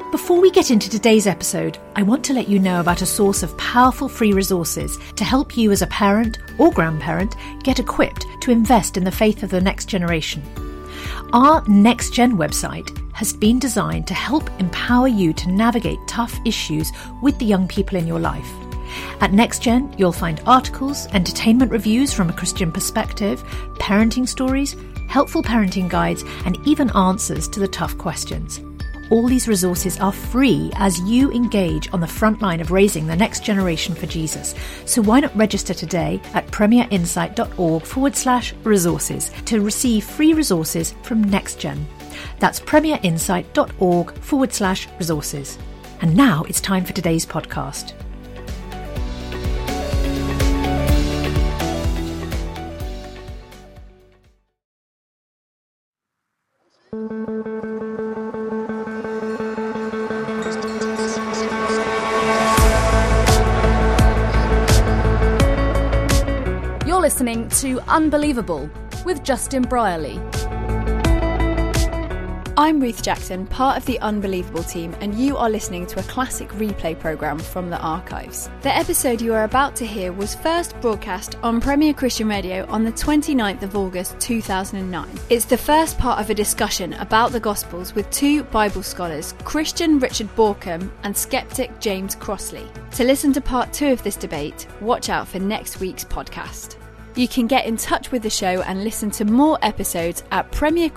Before we get into today's episode, I want to let you know about a source of powerful free resources to help you as a parent or grandparent get equipped to invest in the faith of the next generation. Our Next Gen website has been designed to help empower you to navigate tough issues with the young people in your life. At NextGen, you'll find articles, entertainment reviews from a Christian perspective, parenting stories, helpful parenting guides, and even answers to the tough questions. All these resources are free as you engage on the front line of raising the next generation for Jesus. So why not register today at premierinsight.org/resources to receive free resources from NextGen. That's premierinsight.org/resources. And now it's time for today's podcast. You're listening to Unbelievable with Justin Brierley. I'm Ruth Jackson, part of the Unbelievable team, and you are listening to a classic replay programme from the archives. The episode you are about to hear was first broadcast on Premier Christian Radio on the 29th of August 2009. It's the first part of a discussion about the Gospels with two Bible scholars, Christian Richard Borkham and skeptic James Crossley. To listen to part 2 of this debate, watch out for next week's podcast. You can get in touch with the show and listen to more episodes at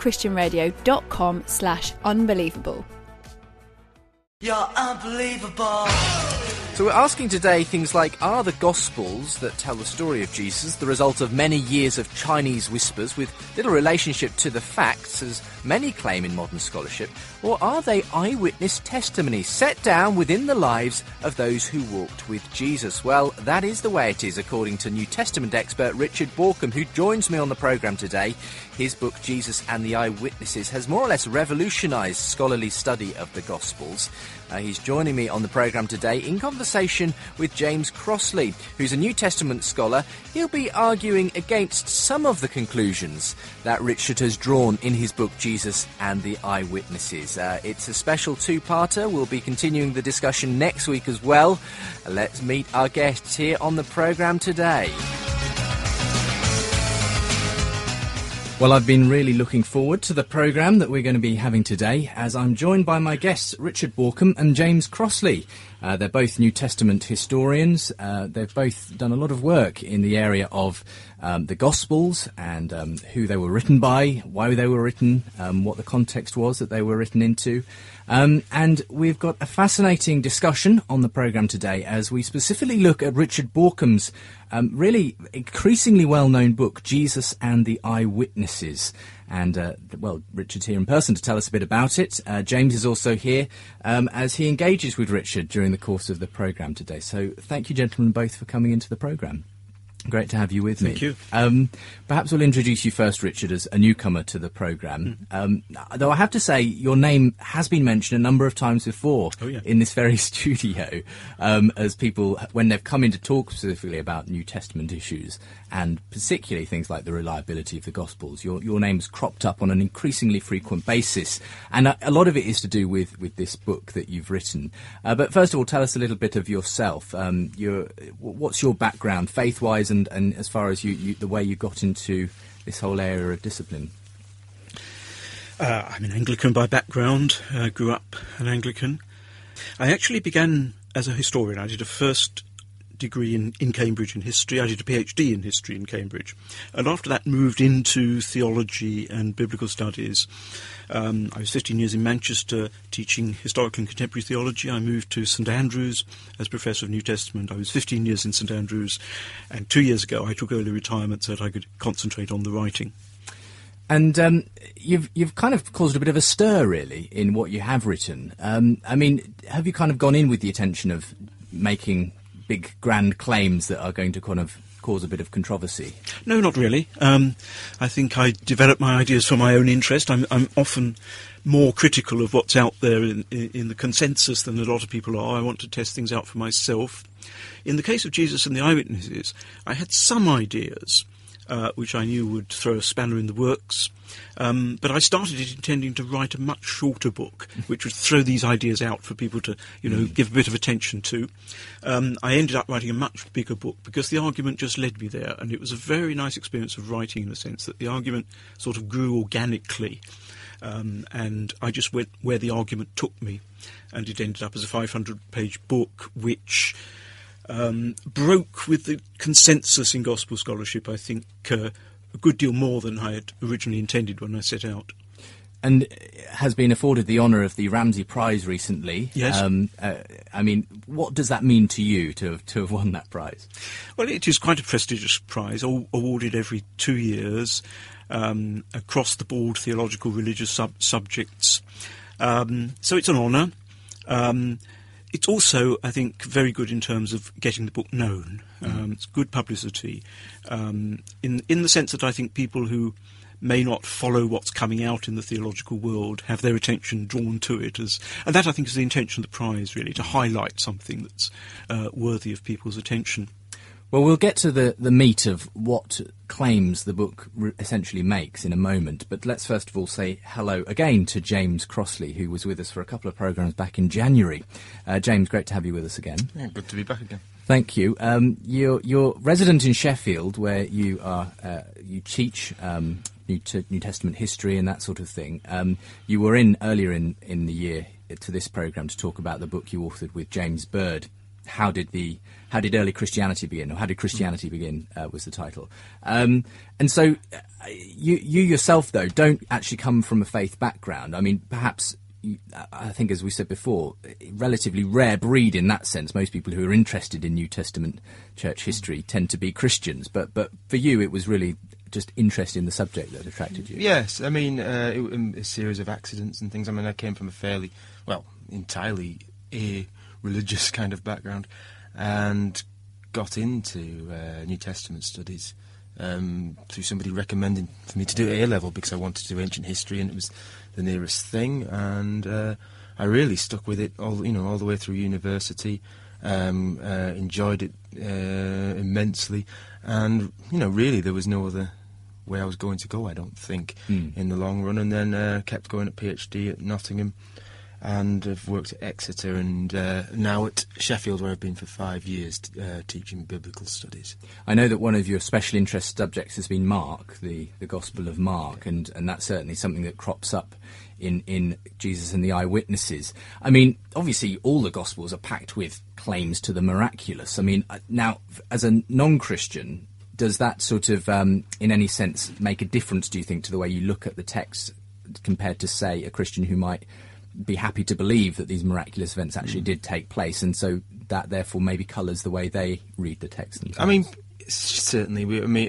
premierchristianradio.com/unbelievable. You're unbelievable. So we're asking today things like, are the Gospels that tell the story of Jesus the result of many years of Chinese whispers with little relationship to the facts, as many claim in modern scholarship, or are they eyewitness testimonies set down within the lives of those who walked with Jesus? Well, that is the way it is, according to New Testament expert Richard Borkham, who joins me on the programme today. His book, Jesus and the Eyewitnesses, has more or less revolutionised scholarly study of the Gospels. He's joining me on the programme today in conversation with James Crossley, who's a New Testament scholar. He'll be arguing against some of the conclusions that Richard has drawn in his book, Jesus and the Eyewitnesses. It's a special two-parter. We'll be continuing the discussion next week as well. Let's meet our guests here on the programme today. Well, I've been really looking forward to the programme that we're going to be having today, as I'm joined by my guests, Richard Borkham and James Crossley. They're both New Testament historians. They've both done a lot of work in the area of the Gospels and who they were written by, why they were written, what the context was that they were written into. And we've got a fascinating discussion on the programme today as we specifically look at Richard Borkham's really increasingly well-known book, Jesus and the Eyewitnesses. And, Richard's here in person to tell us a bit about it. James is also here as he engages with Richard during the course of the programme today. So thank you, gentlemen, both for coming into the programme. Great to have you with me. Thank you. Perhaps we'll introduce you first, Richard, as a newcomer to the programme. Though I have to say, your name has been mentioned a number of times before in this very studio, as people, when they've come in to talk specifically about New Testament issues, and particularly things like the reliability of the Gospels, your name's cropped up on an increasingly frequent basis. And a lot of it is to do with this book that you've written. But first of all, tell us a little bit of yourself. What's your background, faith-wise, and as far as the way you got into this whole area of discipline? I'm an Anglican by background. I grew up an Anglican. I actually began as a historian. I did a first degree in Cambridge in history. I did a PhD in history in Cambridge. And after that moved into theology and biblical studies. I was 15 years in Manchester teaching historical and contemporary theology. I moved to St Andrews as Professor of New Testament. I was 15 years in St Andrews, and 2 years ago I took early retirement so that I could concentrate on the writing. And you've kind of caused a bit of a stir, really, in what you have written. I mean, have you kind of gone in with the intention of making big, grand claims that are going to kind of cause a bit of controversy? No, not really. I think I develop my ideas for my own interest. I'm often more critical of what's out there in the consensus than a lot of people are. I want to test things out for myself. In the case of Jesus and the Eyewitnesses, I had some ideas which I knew would throw a spanner in the works. But I started it intending to write a much shorter book, which would throw these ideas out for people to, give a bit of attention to. I ended up writing a much bigger book because the argument just led me there, and it was a very nice experience of writing in the sense that the argument sort of grew organically, and I just went where the argument took me, and it ended up as a 500-page book, which broke with the consensus in gospel scholarship, I think, a good deal more than I had originally intended when I set out. And has been afforded the honour of the Ramsey Prize recently. Yes. What does that mean to you to have won that prize? Well, it is quite a prestigious prize, awarded every 2 years, across the board, theological, religious subjects. So it's an honour. It's also, I think, very good in terms of getting the book known. It's good publicity, in the sense that I think people who may not follow what's coming out in the theological world have their attention drawn to it. And that, I think, is the intention of the prize, really, to highlight something that's worthy of people's attention. Well, we'll get to the meat of what claims the book essentially makes in a moment, but let's first of all say hello again to James Crossley, who was with us for a couple of programmes back in January. James, great to have you with us again. Yeah, good to be back again. Thank you. You're resident in Sheffield, where you teach New Testament history and that sort of thing. You were in earlier in the year to this programme to talk about the book you authored with James Bird. How did early Christianity begin, or how did Christianity begin, was the title. And so you yourself, though, don't actually come from a faith background. I mean, perhaps, I think, as we said before, relatively rare breed in that sense. Most people who are interested in New Testament church history tend to be Christians. But for you, it was really just interest in the subject that attracted you. Yes, I mean, a series of accidents and things. I mean, I came from entirely religious kind of background, and got into New Testament studies through somebody recommending for me to do A-level because I wanted to do ancient history and it was the nearest thing, and I really stuck with it all the way through university. Enjoyed it immensely, and really there was no other way I was going to go, I don't think, in the long run, and then kept going at PhD at Nottingham. And I've worked at Exeter and now at Sheffield, where I've been for 5 years teaching biblical studies. I know that one of your special interest subjects has been Mark, the Gospel of Mark, and that's certainly something that crops up in Jesus and the Eyewitnesses. I mean, obviously all the Gospels are packed with claims to the miraculous. I mean, now, as a non-Christian, does that sort of, in any sense, make a difference, do you think, to the way you look at the text compared to, say, a Christian who might be happy to believe that these miraculous events actually did take place, and so that therefore maybe colours the way they read the text themselves? I mean, certainly.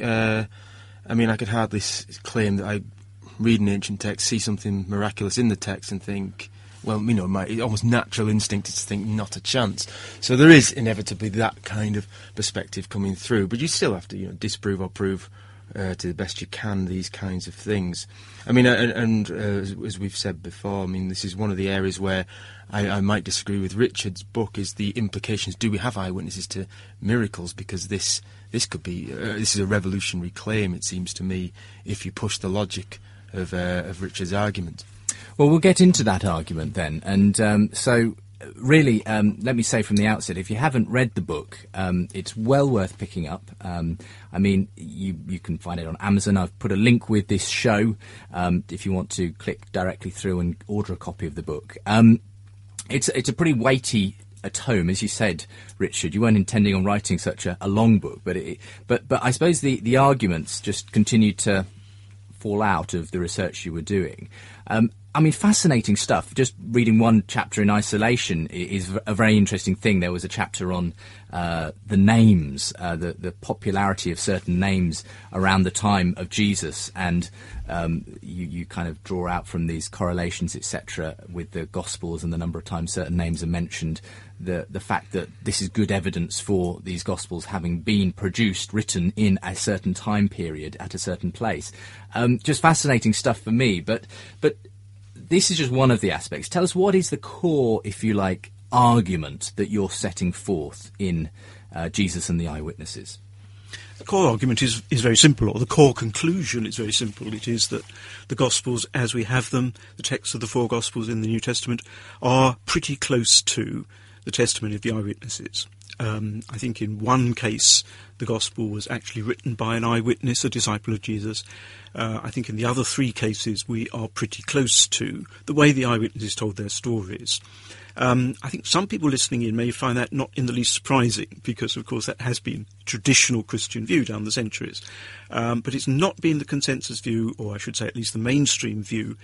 I mean, I could hardly claim that I read an ancient text, see something miraculous in the text, and think, well, my almost natural instinct is to think not a chance. So there is inevitably that kind of perspective coming through, but you still have to, disprove or prove to the best you can these kinds of things. I mean, and as we've said before, I mean, this is one of the areas where I might disagree with Richard's book, is the implications. Do we have eyewitnesses to miracles? Because this could be this is a revolutionary claim, it seems to me, if you push the logic of Richard's argument. Well, we'll get into that argument then, and so really, let me say from the outset, if you haven't read the book, it's well worth picking up. I mean, you can find it on Amazon. I've put a link with this show if you want to click directly through and order a copy of the book. It's a pretty weighty tome, as you said, Richard. You weren't intending on writing such a long book, but I suppose the arguments just continued to fall out of the research you were doing. I mean, fascinating stuff. Just reading one chapter in isolation is a very interesting thing. There was a chapter on the names, the popularity of certain names around the time of Jesus, and you kind of draw out from these correlations, etc., with the Gospels and the number of times certain names are mentioned, the fact that this is good evidence for these Gospels having been produced, written in a certain time period at a certain place. Just fascinating stuff for me, but this is just one of the aspects. Tell us, what is the core, if you like, argument that you're setting forth in Jesus and the Eyewitnesses? The core argument is very simple, or the core conclusion is very simple. It is that the Gospels, as we have them, the texts of the 4 Gospels in the New Testament, are pretty close to the testimony of the eyewitnesses. I think in one case the Gospel was actually written by an eyewitness, a disciple of Jesus. I think in the other 3 cases we are pretty close to the way the eyewitnesses told their stories. I think some people listening in may find that not in the least surprising, because of course that has been traditional Christian view down the centuries. But it's not been the consensus view, or I should say at least the mainstream view,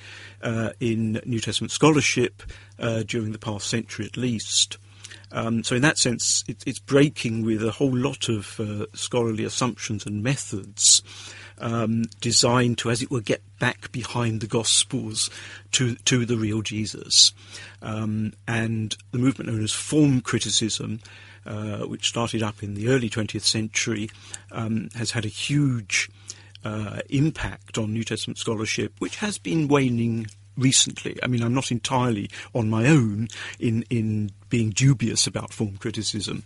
in New Testament scholarship during the past century at least. So in that sense, it's breaking with a whole lot of scholarly assumptions and methods designed to, as it were, get back behind the Gospels to the real Jesus. And the movement known as form criticism, which started up in the early 20th century, has had a huge impact on New Testament scholarship, which has been waning recently. I mean, I'm not entirely on my own in being dubious about form criticism,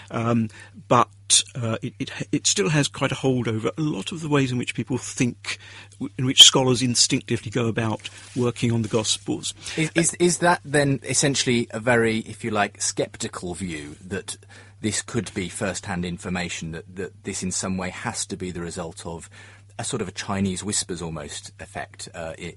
but it still has quite a hold over a lot of the ways in which people think, in which scholars instinctively go about working on the Gospels. Is that then essentially a very, if you like, sceptical view that this could be first-hand information, that this in some way has to be the result of a sort of a Chinese whispers almost effect,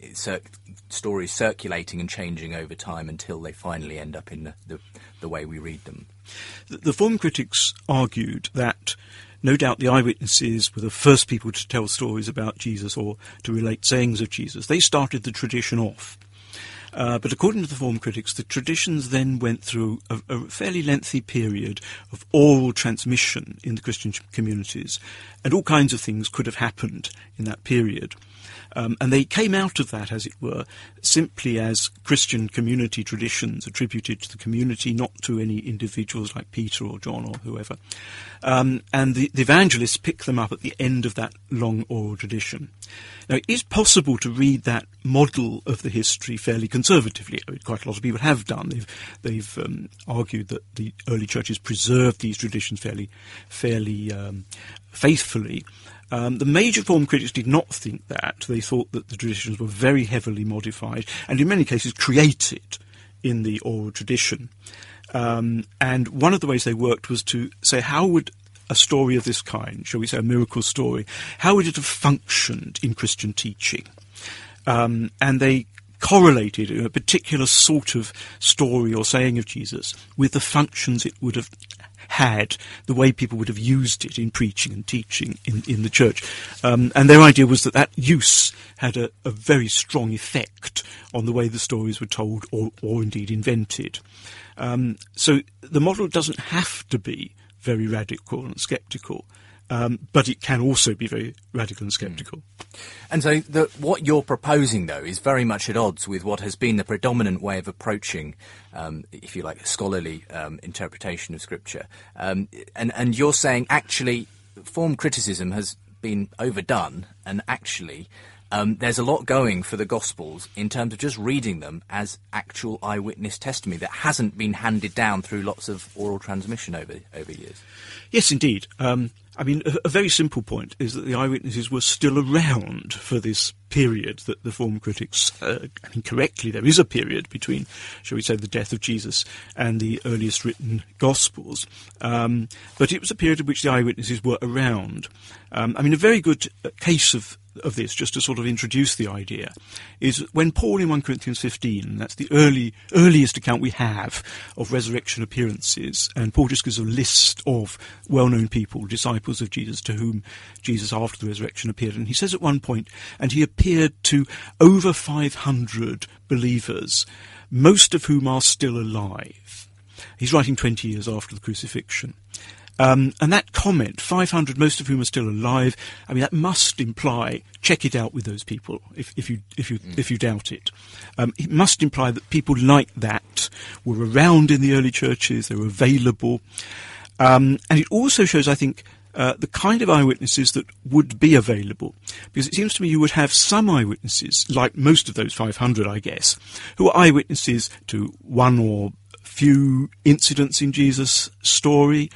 stories circulating and changing over time until they finally end up in the way we read them? The form critics argued that no doubt the eyewitnesses were the first people to tell stories about Jesus or to relate sayings of Jesus. They started the tradition off. But according to the form critics, the traditions then went through a fairly lengthy period of oral transmission in the Christian communities, and all kinds of things could have happened in that period. And they came out of that, as it were, simply as Christian community traditions attributed to the community, not to any individuals like Peter or John or whoever. And the evangelists picked them up at the end of that long oral tradition. Now, it is possible to read that model of the history fairly conservatively. I mean, quite a lot of people have done. They've argued that the early churches preserved these traditions fairly faithfully. The major form critics did not think that. They thought that the traditions were very heavily modified and in many cases created in the oral tradition. And one of the ways they worked was to say, how would a story of this kind, shall we say a miracle story, how would it have functioned in Christian teaching? And they correlated a particular sort of story or saying of Jesus with the functions it would have had, the way people would have used it in preaching and teaching in the church. And their idea was that use had a very strong effect on the way the stories were told or indeed invented. So the model doesn't have to be very radical and sceptical, but it can also be very radical and sceptical. And so what you're proposing, though, is very much at odds with what has been the predominant way of approaching, if you like, scholarly interpretation of Scripture. And you're saying, actually, form criticism has been overdone, and actually there's a lot going for the Gospels in terms of just reading them as actual eyewitness testimony that hasn't been handed down through lots of oral transmission over years. Yes, indeed. I mean, a very simple point is that the eyewitnesses were still around for this period that the form critics, correctly, there is a period between, shall we say, the death of Jesus and the earliest written Gospels. But it was a period in which the eyewitnesses were around. A very good case of this, just to sort of introduce the idea, is when Paul in 1 Corinthians 15, that's the earliest account we have of resurrection appearances, and Paul just gives a list of well-known people, disciples of Jesus, to whom Jesus after the resurrection appeared. And he says at one point, and he appeared to over 500 believers, most of whom are still alive. He's writing 20 years after the crucifixion. And that comment, 500, most of whom are still alive, that must imply, check it out with those people, if you doubt it. It must imply that people like that were around in the early churches, they were available. And it also shows, I think, the kind of eyewitnesses that would be available. Because it seems to me you would have some eyewitnesses, like most of those 500, I guess, who are eyewitnesses to one or few incidents in Jesus' story,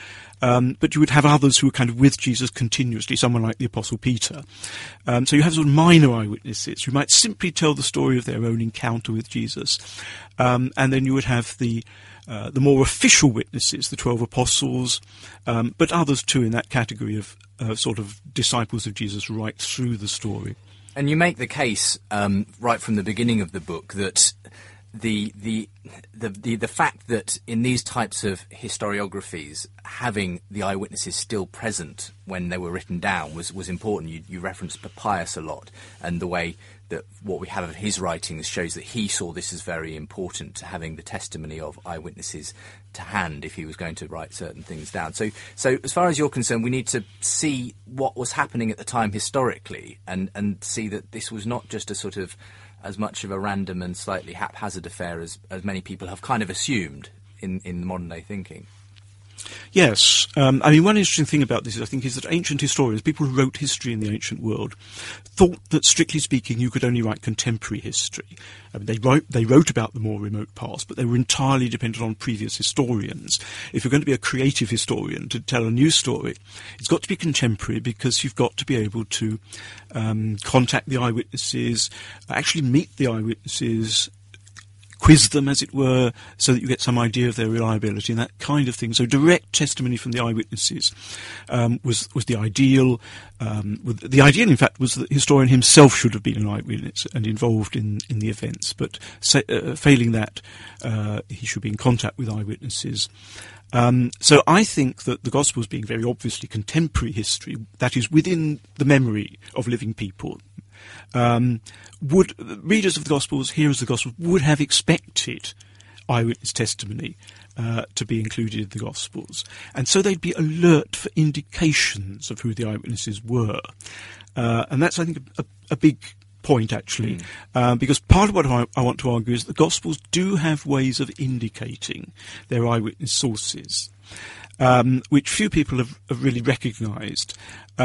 but you would have others who were kind of with Jesus continuously, someone like the Apostle Peter. So you have sort of minor eyewitnesses who might simply tell the story of their own encounter with Jesus. And then you would have the more official witnesses, the 12 apostles, but others too in that category of sort of disciples of Jesus right through the story. And you make the case right from the beginning of the book that the fact that in these types of historiographies, having the eyewitnesses still present when they were written down was important. You referenced Papias a lot, and the way that what we have of his writings shows that he saw this as very important, having the testimony of eyewitnesses to hand if he was going to write certain things down. So as far as you're concerned, we need to see what was happening at the time historically and see that this was not just a sort of as much of a random and slightly haphazard affair as many people have kind of assumed in modern day thinking. Yes. I mean, one interesting thing about this, I think, is that ancient historians, people who wrote history in the ancient world, thought that, strictly speaking, you could only write contemporary history. I mean, they wrote about the more remote past, but they were entirely dependent on previous historians. If you're going to be a creative historian to tell a new story, it's got to be contemporary, because you've got to be able to contact the eyewitnesses, actually meet the eyewitnesses, quiz them, as it were, so that you get some idea of their reliability and that kind of thing. So direct testimony from the eyewitnesses was the ideal. The ideal, in fact, was that the historian himself should have been an eyewitness and involved in the events. But failing that, he should be in contact with eyewitnesses. So I think that the Gospels, being very obviously contemporary history, that is within the memory of living people, would readers of the Gospels, hearers of the Gospels, would have expected eyewitness testimony to be included in the Gospels, and so they'd be alert for indications of who the eyewitnesses were, and that's, I think, a big point, actually, because part of what I want to argue is that the Gospels do have ways of indicating their eyewitness sources, which few people have really recognised.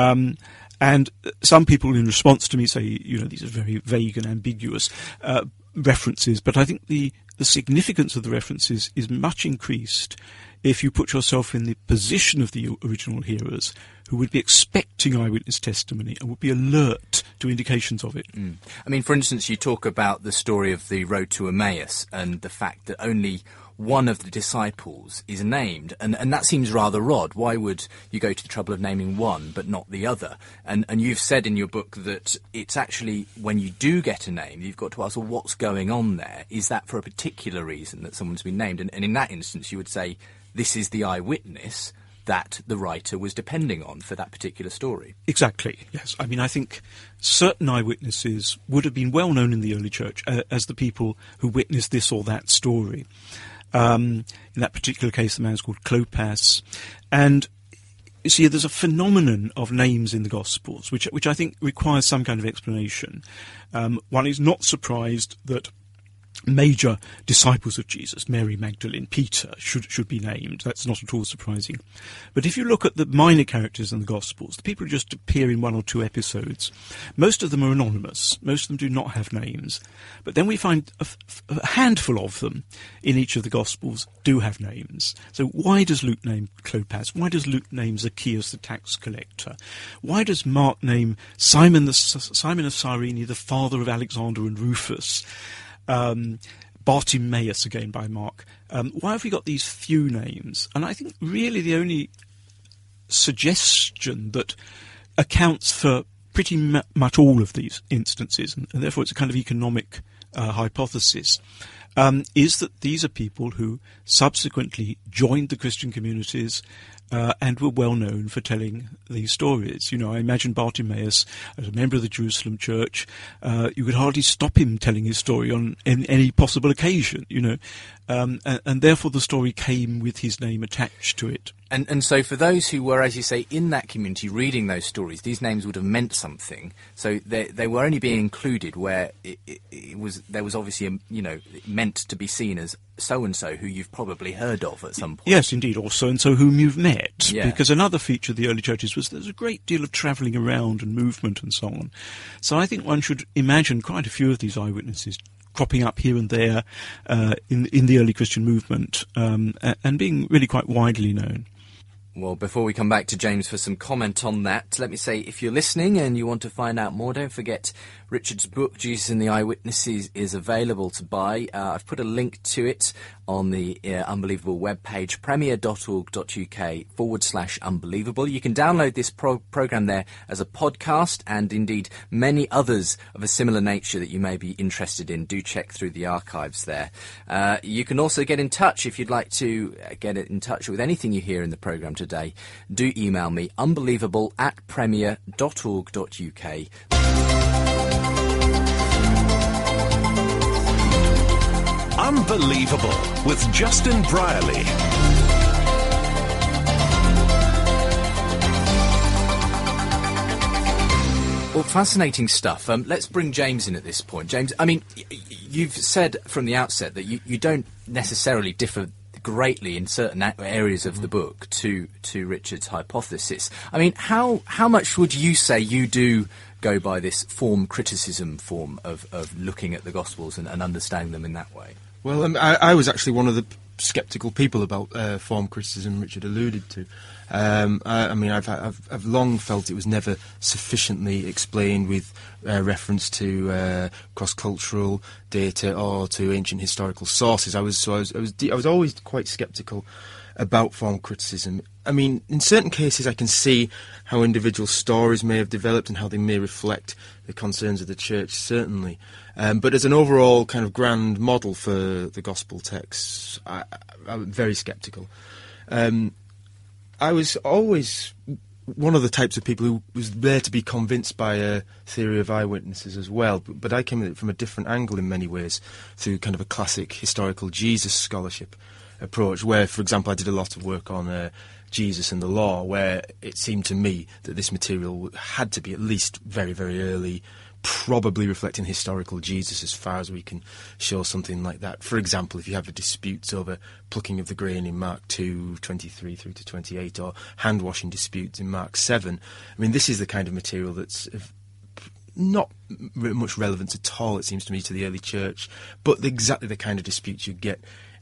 And some people, in response to me, say, these are very vague and ambiguous references, but I think the significance of the references is much increased if you put yourself in the position of the original hearers, who would be expecting eyewitness testimony and would be alert to indications of it. I mean, for instance, you talk about the story of the road to Emmaus and the fact that only one of the disciples is named, and that seems rather odd. Why would you go to the trouble of naming one but not the other? And you've said in your book that it's actually, when you do get a name, you've got to ask, well, what's going on there? Is that for a particular reason that someone's been named? And in that instance, you would say, this is the eyewitness that the writer was depending on for that particular story. Exactly, yes. I mean, I think certain eyewitnesses would have been well known in the early church as the people who witnessed this or that story. In that particular case, the man's called Clopas. And you see, there's a phenomenon of names in the Gospels, which I think requires some kind of explanation. One is not surprised that major disciples of Jesus, Mary Magdalene, Peter, should be named. That's not at all surprising. But if you look at the minor characters in the Gospels, the people who just appear in one or two episodes, most of them are anonymous. Most of them do not have names. But then we find a handful of them in each of the Gospels do have names. So why does Luke name Clopas? Why does Luke name Zacchaeus the tax collector? Why does Mark name Simon of Cyrene, the father of Alexander and Rufus? Bartimaeus, again by Mark. Why have we got these few names? And I think really the only suggestion that accounts for pretty much all of these instances, and therefore it's a kind of economic hypothesis, is that these are people who subsequently joined the Christian communities and were well known for telling these stories. I imagine Bartimaeus, as a member of the Jerusalem church, you could hardly stop him telling his story on any possible occasion, and therefore the story came with his name attached to it. And so for those who were, as you say, in that community reading those stories, these names would have meant something. So they were only being included where there was obviously, meant to be seen as so-and-so who you've probably heard of at some point. Yes, indeed, or so-and-so whom you've met. Yeah. Because another feature of the early churches was there's a great deal of travelling around and movement and so on. So I think one should imagine quite a few of these eyewitnesses cropping up here and there in the early Christian movement and being really quite widely known. Well, before we come back to James for some comment on that, let me say, if you're listening and you want to find out more, don't forget Richard's book, Jesus and the Eyewitnesses, is available to buy. I've put a link to it on the Unbelievable webpage, premier.org.uk/unbelievable. You can download this programme there as a podcast, and indeed many others of a similar nature that you may be interested in. Do check through the archives there. You can also get in touch if you'd like to get in touch with anything you hear in the programme today. Do email me, unbelievable@premier.org.uk. Unbelievable with Justin Brierley. Well, fascinating stuff. Let's bring James in at this point. James, I mean, you've said from the outset that you don't necessarily differ greatly in certain areas of the book to Richard's hypothesis. I mean, how much would you say you do go by this form criticism form of looking at the Gospels and understanding them in that way? Well, I was actually one of the sceptical people about form criticism Richard alluded to. I mean, I've long felt it was never sufficiently explained with reference to cross-cultural data or to ancient historical sources. I was always quite sceptical about form criticism. I mean, in certain cases, I can see how individual stories may have developed and how they may reflect the concerns of the church, certainly. But as an overall kind of grand model for the gospel texts, I'm very sceptical. I was always one of the types of people who was there to be convinced by a theory of eyewitnesses as well, but I came at it from a different angle in many ways, through kind of a classic historical Jesus scholarship approach, where, for example, I did a lot of work on Jesus and the law, where it seemed to me that this material had to be at least very, very early, probably reflecting historical Jesus as far as we can show something like that. For example, if you have a dispute over plucking of the grain in Mark 2:23 through to 28, or hand-washing disputes in Mark 7, I mean, this is the kind of material that's not much relevance at all, it seems to me, to the early church, but exactly the kind of disputes you get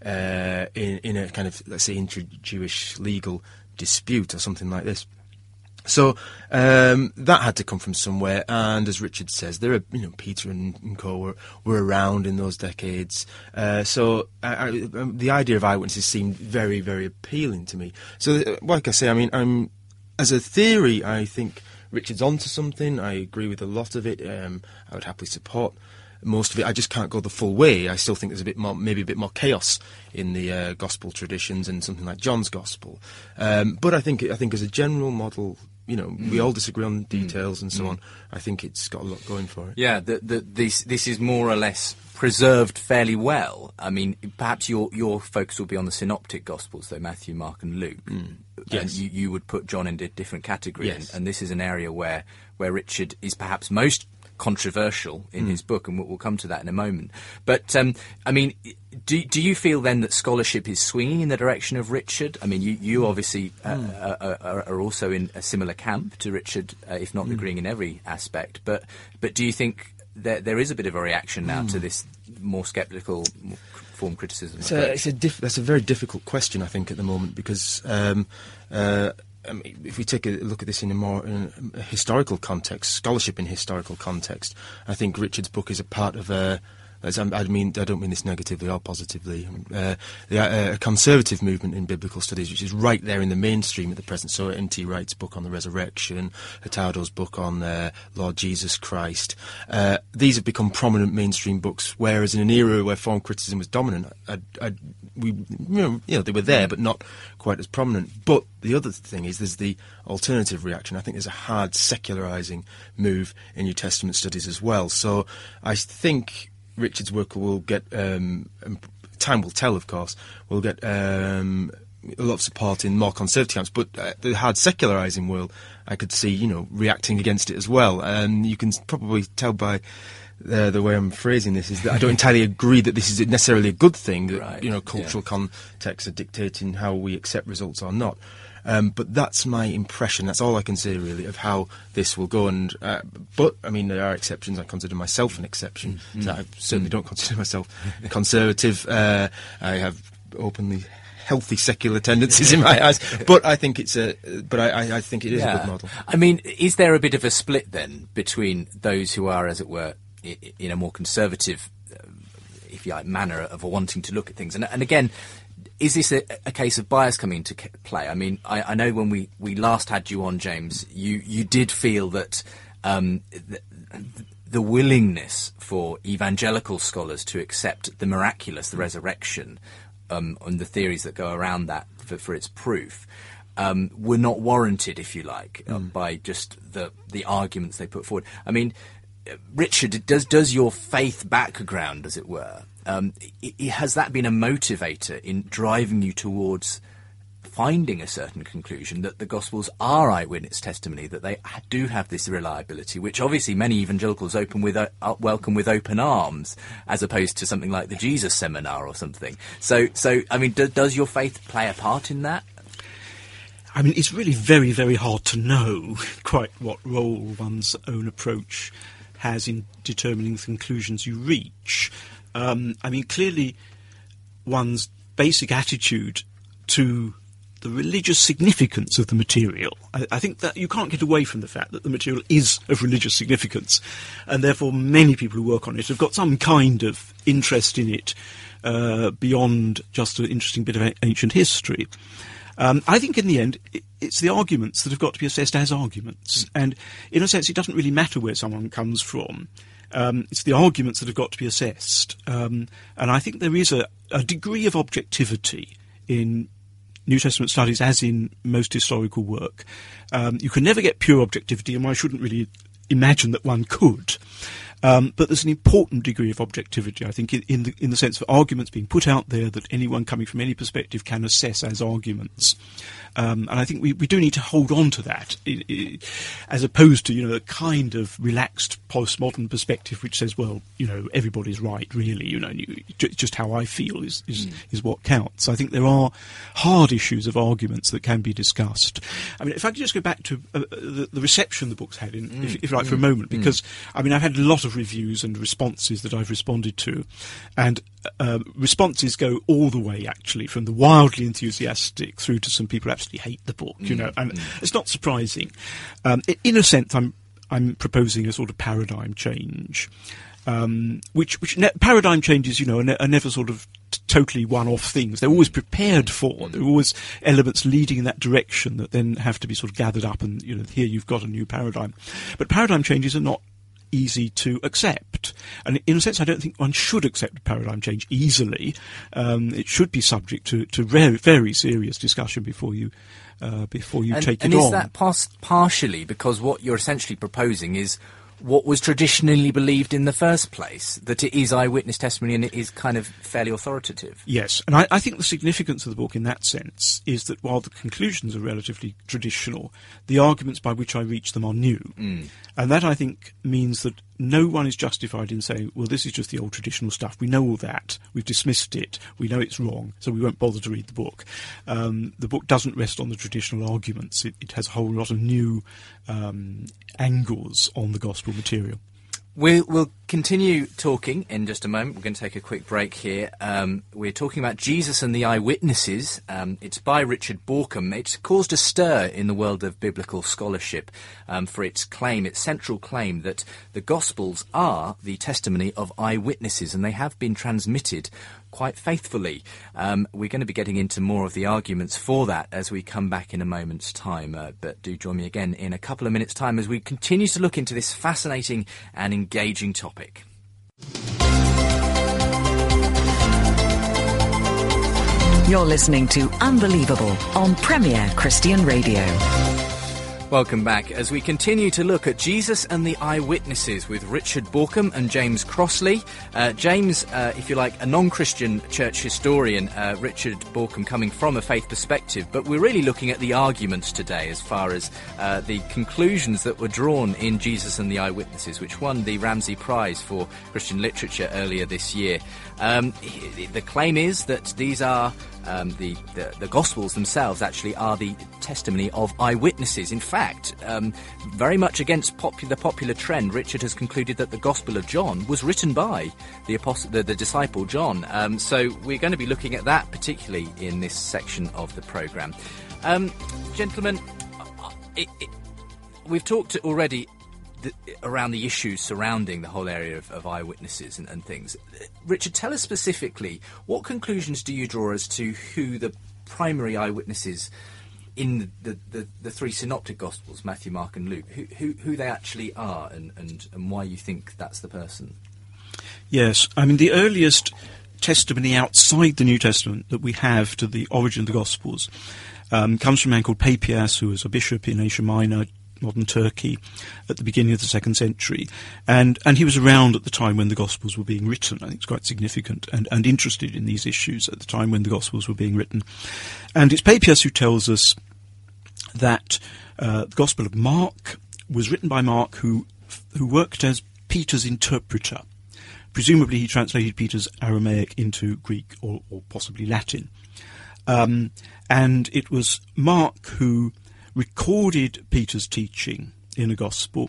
in a kind of, let's say, intra-Jewish legal dispute or something like this. So that had to come from somewhere, and as Richard says, there are, Peter and co were around in those decades. So the idea of eyewitnesses seemed very, very appealing to me. So, like I say, I mean, as a theory, I think Richard's onto something. I agree with a lot of it. I would happily support most of it. I just can't go the full way. I still think there's maybe a bit more chaos in the gospel traditions and something like John's gospel. But I think as a general model, we all disagree on details and so on. I think it's got a lot going for it. Yeah, this is more or less preserved fairly well. I mean, perhaps your focus will be on the synoptic gospels, though, Matthew, Mark and Luke. Yes. And you would put John in a different category. Yes. And this is an area where Richard is perhaps most controversial in his book, and we'll come to that in a moment. But, I mean, do you feel then that scholarship is swinging in the direction of Richard? I mean, you obviously are also in a similar camp to Richard, if not agreeing in every aspect. But do you think that there is a bit of a reaction now to this more sceptical form criticism? That's a very difficult question, I think, at the moment, because I mean, if we take a look at this in a historical context, scholarship in historical context, I think Richard's book is a part of I don't mean this negatively or positively, a conservative movement in biblical studies, which is right there in the mainstream at the present. So N.T. Wright's book on the resurrection, Hurtado's book on Lord Jesus Christ, these have become prominent mainstream books, whereas in an era where form criticism was dominant, they were there, but not quite as prominent. But the other thing is there's the alternative reaction. I think there's a hard secularizing move in New Testament studies as well. So I think Richard's work will get, time will tell, of course, will get a lot of support in more conservative camps, but the hard secularising world, I could see, reacting against it as well. And you can probably tell by the way I'm phrasing this is that I don't entirely agree that this is necessarily a good thing, that, right. Cultural contexts are dictating how we accept results or not. But that's my impression. That's all I can say, really, of how this will go. And but I mean, there are exceptions. I consider myself an exception. So I certainly don't consider myself conservative. I have openly healthy secular tendencies in my eyes. But I think it's I think it is a good model. I mean, is there a bit of a split then between those who are, as it were, in a more conservative, if you like, manner of wanting to look at things? And again, is this a case of bias coming into play? I mean, I know when we last had you on, James, you did feel that the willingness for evangelical scholars to accept the miraculous, the resurrection, and the theories that go around that for its proof, were not warranted, if you like, by just the arguments they put forward. I mean, Richard, does your faith background, as it were, has that been a motivator in driving you towards finding a certain conclusion that the Gospels are eyewitness testimony, that they do have this reliability, which obviously many evangelicals welcome with open arms, as opposed to something like the Jesus Seminar or something? So I mean, does your faith play a part in that? I mean, it's really very, very hard to know quite what role one's own approach has in determining the conclusions you reach. I mean, clearly one's basic attitude to the religious significance of the material. I think that you can't get away from the fact that the material is of religious significance, and therefore many people who work on it have got some kind of interest in it beyond just an interesting bit of ancient history. I think in the end it's the arguments that have got to be assessed as arguments, and in a sense it doesn't really matter where someone comes from. It's the arguments that have got to be assessed, and I think there is a degree of objectivity in New Testament studies, as in most historical work. You can never get pure objectivity, and one shouldn't really imagine that one could. But there's an important degree of objectivity, I think, in the sense of arguments being put out there that anyone coming from any perspective can assess as arguments. And I think we do need to hold on to that, as opposed to, a kind of relaxed postmodern perspective which says, well, everybody's right, really, just how I feel is what counts. I think there are hard issues of arguments that can be discussed. I mean, if I could just go back to the reception the book's had, if you like, for a moment, because, I mean, I've had a lot of reviews and responses that I've responded to, and responses go all the way, actually, from the wildly enthusiastic through to some people absolutely hate the book, and it's not surprising. In a sense, I'm proposing a sort of paradigm change, which paradigm changes, are never sort of totally one-off things. They're always prepared for. There are always elements leading in that direction that then have to be sort of gathered up, and here you've got a new paradigm. But paradigm changes are not easy to accept, and in a sense I don't think one should accept a paradigm change easily. It should be subject to very, very serious discussion before you take it on. And is that partially because what you're essentially proposing is what was traditionally believed in the first place, that it is eyewitness testimony and it is kind of fairly authoritative? Yes, and I think the significance of the book in that sense is that while the conclusions are relatively traditional, the arguments by which I reach them are new. And that, I think, means that no one is justified in saying, well, this is just the old traditional stuff. We know all that. We've dismissed it. We know it's wrong, so we won't bother to read the book. The book doesn't rest on the traditional arguments. It has a whole lot of new angles on the gospel material. We'll continue talking in just a moment. We're going to take a quick break here. We're talking about Jesus and the Eyewitnesses. It's by Richard Bauckham. It's caused a stir in the world of biblical scholarship for its central claim that the Gospels are the testimony of eyewitnesses, and they have been transmitted quite faithfully. We're going to be getting into more of the arguments for that as we come back in a moment's time, but do join me again in a couple of minutes' time as we continue to look into this fascinating and engaging topic. You're listening to Unbelievable on Premier Christian Radio. Welcome back as we continue to look at Jesus and the Eyewitnesses with Richard Bauckham and James Crossley. James, if you like, a non-Christian church historian, Richard Bauckham coming from a faith perspective, but we're really looking at the arguments today as far as the conclusions that were drawn in Jesus and the Eyewitnesses, which won the Ramsey Prize for Christian Literature earlier this year. The claim is that these are the Gospels themselves actually are the testimony of eyewitnesses. In fact, very much against the popular trend, Richard has concluded that the Gospel of John was written by the disciple John. So we're going to be looking at that particularly in this section of the programme. Gentlemen, we've talked already around the issues surrounding the whole area of eyewitnesses and things. Richard, tell us specifically, what conclusions do you draw as to who the primary eyewitnesses in the three synoptic Gospels, Matthew, Mark and Luke, who they actually are and why you think that's the person? Yes, I mean, the earliest testimony outside the New Testament that we have to the origin of the Gospels comes from a man called Papias, who was a bishop in Asia Minor, modern Turkey, at the beginning of the 2nd century, and he was around at the time when the Gospels were being written. I think it's quite significant, and interested in these issues at the time when the Gospels were being written. And it's Papias who tells us that the Gospel of Mark was written by Mark, who worked as Peter's interpreter. Presumably he translated Peter's Aramaic into Greek or possibly Latin. And it was Mark who recorded Peter's teaching in a Gospel.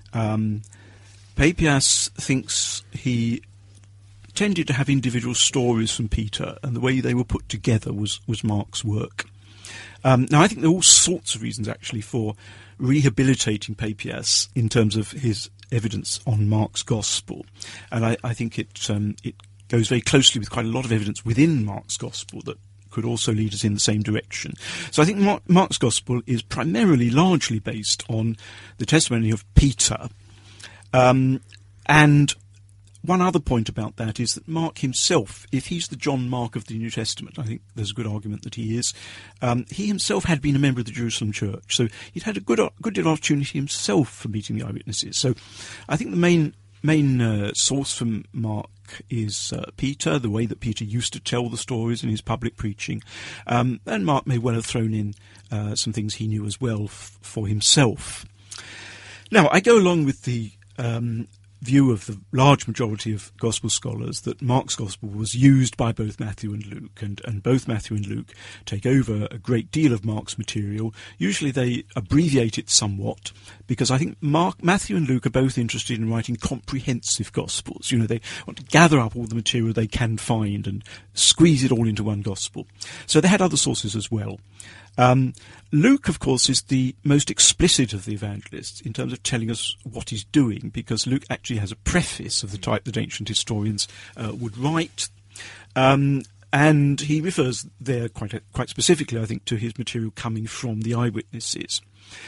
Papias thinks he tended to have individual stories from Peter, and the way they were put together was Mark's work. Now, I think there are all sorts of reasons, actually, for rehabilitating Papias in terms of his evidence on Mark's Gospel. And I think it goes very closely with quite a lot of evidence within Mark's Gospel that could also lead us in the same direction. So I think Mark's Gospel is primarily, largely based on the testimony of Peter. And one other point about that is that Mark himself, if he's the John Mark of the New Testament, I think there's a good argument that he is, he himself had been a member of the Jerusalem church, so he'd had a good deal of opportunity himself for meeting the eyewitnesses. So I think the main source from Mark is Peter, the way that Peter used to tell the stories in his public preaching, and Mark may well have thrown in some things he knew as well for himself. Now, I go along with the view of the large majority of Gospel scholars that Mark's Gospel was used by both Matthew and Luke, and both Matthew and Luke take over a great deal of Mark's material. Usually they abbreviate it somewhat, because I think Matthew and Luke are both interested in writing comprehensive Gospels. You know, they want to gather up all the material they can find and squeeze it all into one Gospel. So they had other sources as well. Luke, of course, is the most explicit of the evangelists in terms of telling us what he's doing, because Luke actually has a preface of the type that ancient historians would write. And he refers there quite specifically, I think, to his material coming from the eyewitnesses.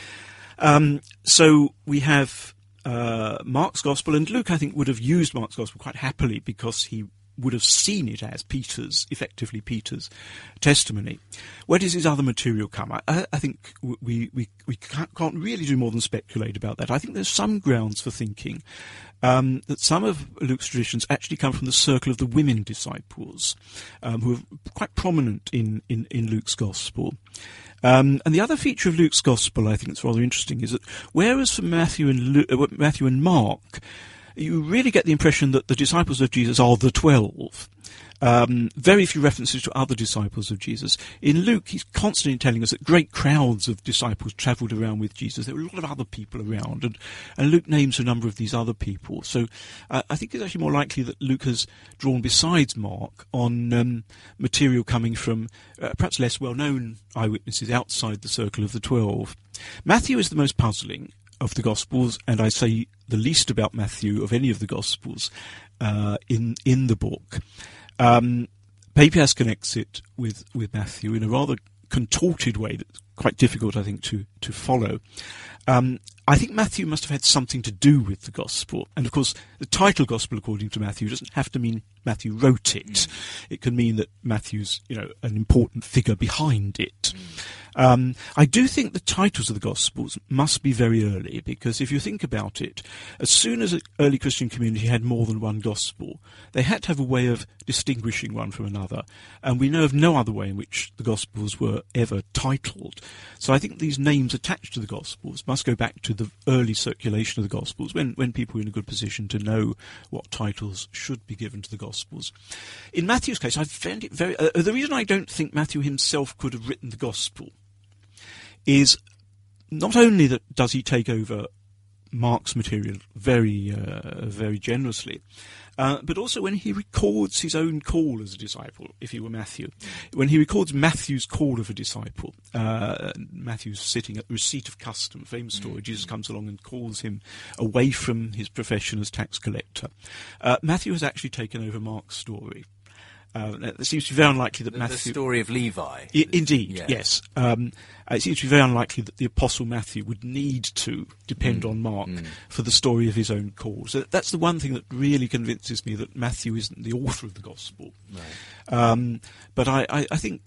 So we have Mark's Gospel, and Luke, I think, would have used Mark's Gospel quite happily because he would have seen it as effectively Peter's testimony. Where does his other material come? I think we can't really do more than speculate about that. I think there's some grounds for thinking that some of Luke's traditions actually come from the circle of the women disciples, who are quite prominent in Luke's Gospel. And the other feature of Luke's Gospel, I think that's rather interesting, is that whereas for Matthew and Mark, you really get the impression that the disciples of Jesus are the 12. Very few references to other disciples of Jesus. In Luke, he's constantly telling us that great crowds of disciples travelled around with Jesus. There were a lot of other people around, and Luke names a number of these other people. So I think it's actually more likely that Luke has drawn, besides Mark, on material coming from perhaps less well-known eyewitnesses outside the circle of the 12. Matthew is the most puzzling of the Gospels, and I say the least about Matthew of any of the Gospels in the book. Papias connects it with Matthew in a rather contorted way that's quite difficult, I think, to follow. I think Matthew must have had something to do with the Gospel. And, of course, the title Gospel, according to Matthew, doesn't have to mean Matthew wrote it. It can mean that Matthew's, an important figure behind it. I do think the titles of the Gospels must be very early, because if you think about it, as soon as an early Christian community had more than one Gospel, they had to have a way of distinguishing one from another, and we know of no other way in which the Gospels were ever titled. So I think these names attached to the Gospels must go back to the early circulation of the Gospels, when people were in a good position to know what titles should be given to the Gospels. In Matthew's case, I found it very... the reason I don't think Matthew himself could have written the Gospel is not only that does he take over Mark's material very generously, but also when he records his own call as a disciple, if he were Matthew. When he records Matthew's call of a disciple, Matthew's sitting at the receipt of custom, famous story, Jesus comes along and calls him away from his profession as tax collector. Matthew has actually taken over Mark's story. It seems to be very unlikely that Matthew... The story of Levi. Indeed, yes. It seems to be very unlikely that the Apostle Matthew would need to depend on Mark for the story of his own call. So that's the one thing that really convinces me that Matthew isn't the author of the Gospel. Right. But I think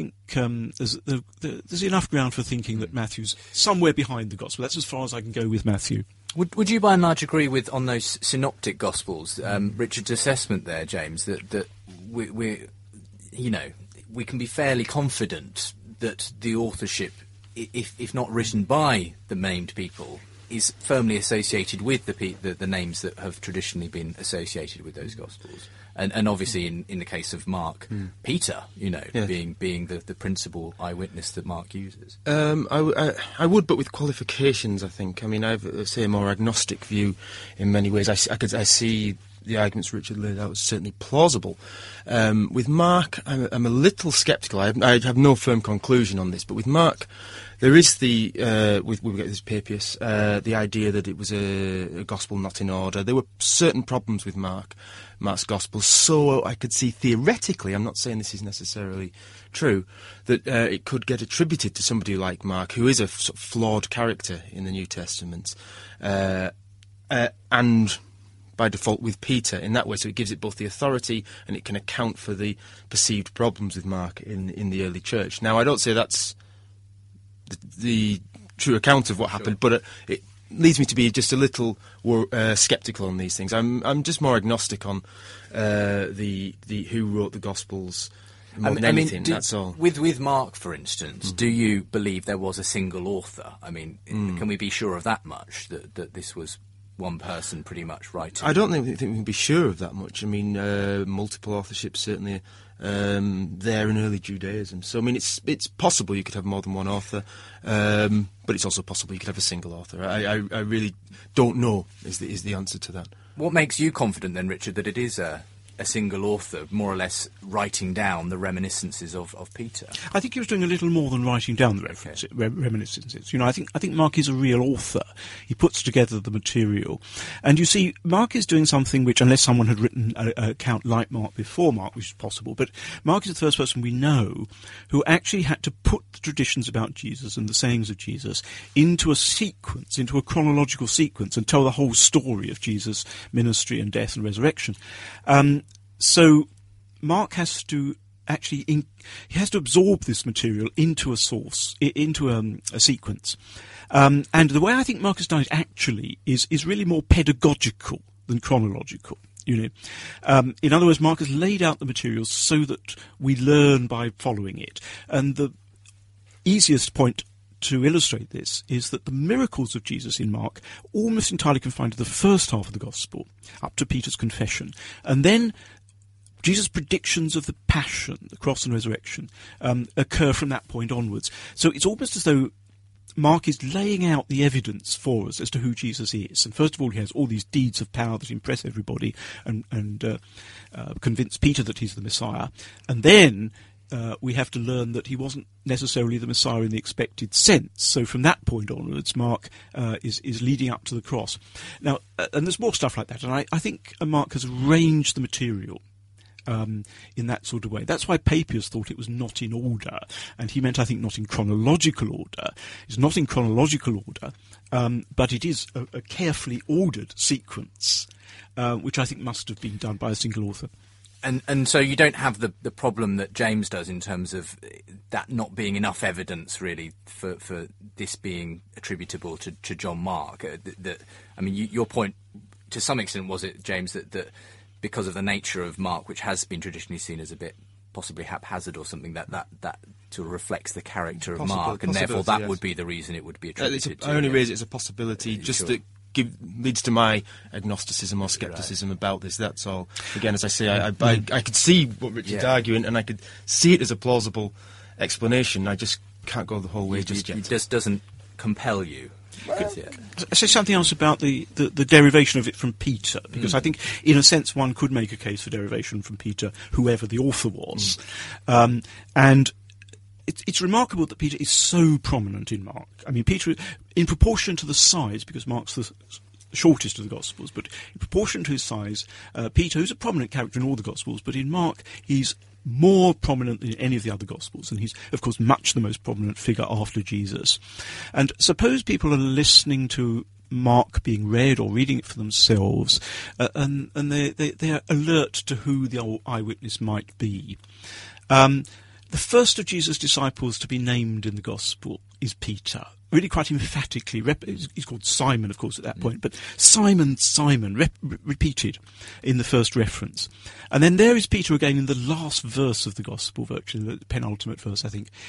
there's enough ground for thinking that Matthew's somewhere behind the Gospel. That's as far as I can go with Matthew. Would you by and large agree with, on those synoptic Gospels, Richard's assessment there, James, that we can be fairly confident that the authorship, if not written by the named people, is firmly associated with the names that have traditionally been associated with those Gospels? And obviously, in the case of Mark, Peter, being the principal eyewitness that Mark uses. I would, but with qualifications, I think. I mean, I have, say, a more agnostic view in many ways. I see the arguments Richard laid out as certainly plausible. With Mark, I'm a little sceptical. I have no firm conclusion on this, but with Mark, there is we get this Papias, the idea that it was a gospel not in order. There were certain problems with Mark's gospel, so I could see theoretically, I'm not saying this is necessarily true, that it could get attributed to somebody like Mark, who is a sort of flawed character in the New Testament, and by default with Peter in that way, so it gives it both the authority and it can account for the perceived problems with Mark in the early church. Now, I don't say that's the true account of what happened, but it leads me to be just a little sceptical on these things. I'm just more agnostic on the who wrote the Gospels more than anything. That's all. With Mark, for instance, do you believe there was a single author? I mean, can we be sure of that much, that this was one person pretty much writing? I don't think we can be sure of that much. I mean, multiple authorship certainly there in early Judaism. So, I mean, it's possible you could have more than one author, but it's also possible you could have a single author. I really don't know is the answer to that. What makes you confident then, Richard, that it is a single author, more or less writing down the reminiscences of Peter? I think he was doing a little more than writing down the reminiscences. I think Mark is a real author. He puts together the material. And you see, Mark is doing something which, unless someone had written an account like Mark before Mark, which is possible, but Mark is the first person we know who actually had to put the traditions about Jesus and the sayings of Jesus into a sequence, into a chronological sequence, and tell the whole story of Jesus' ministry and death and resurrection. So Mark has to actually he has to absorb this material into a source, into a sequence. And the way I think Mark has done it actually is really more pedagogical than chronological. In other words, Mark has laid out the material so that we learn by following it. And the easiest point to illustrate this is that the miracles of Jesus in Mark almost entirely confined to the first half of the Gospel, up to Peter's confession, and then Jesus' predictions of the passion, the cross and resurrection, occur from that point onwards. So it's almost as though Mark is laying out the evidence for us as to who Jesus is. And first of all, he has all these deeds of power that impress everybody and convince Peter that he's the Messiah. And then we have to learn that he wasn't necessarily the Messiah in the expected sense. So from that point onwards, Mark is leading up to the cross. Now, and there's more stuff like that. And I think Mark has arranged the material in that sort of way. That's why Papias thought it was not in order, and he meant, I think, not in chronological order. It's not in chronological order, but it is a carefully ordered sequence, which I think must have been done by a single author. And so you don't have the problem that James does in terms of that not being enough evidence, really, for this being attributable to John Mark. Your point, to some extent, was it, James, that because of the nature of Mark, which has been traditionally seen as a bit possibly haphazard or something, that sort of reflects the character of Mark, and therefore that would be the reason it would be attributed to. I only raise it as a possibility, just that leads to my agnosticism or scepticism about this. That's all. Again, as I say, I could see what Richard's arguing, and I could see it as a plausible explanation. I just can't go the whole way just yet. It just doesn't compel you. I say something else about the derivation of it from Peter, because I think, in a sense, one could make a case for derivation from Peter, whoever the author was. And it's remarkable that Peter is so prominent in Mark. I mean, Peter, in proportion to the size, because Mark's the shortest of the Gospels, but in proportion to his size, Peter, who's a prominent character in all the Gospels, but in Mark, he's more prominent than any of the other Gospels, and he's, of course, much the most prominent figure after Jesus. And suppose people are listening to Mark being read or reading it for themselves, and they are alert to who the eyewitness might be. The first of Jesus' disciples to be named in the Gospel is Peter. Really quite emphatically, he's called Simon, of course, at that point, but Simon, repeated in the first reference. And then there is Peter again in the last verse of the Gospel, virtually, the penultimate verse, I think.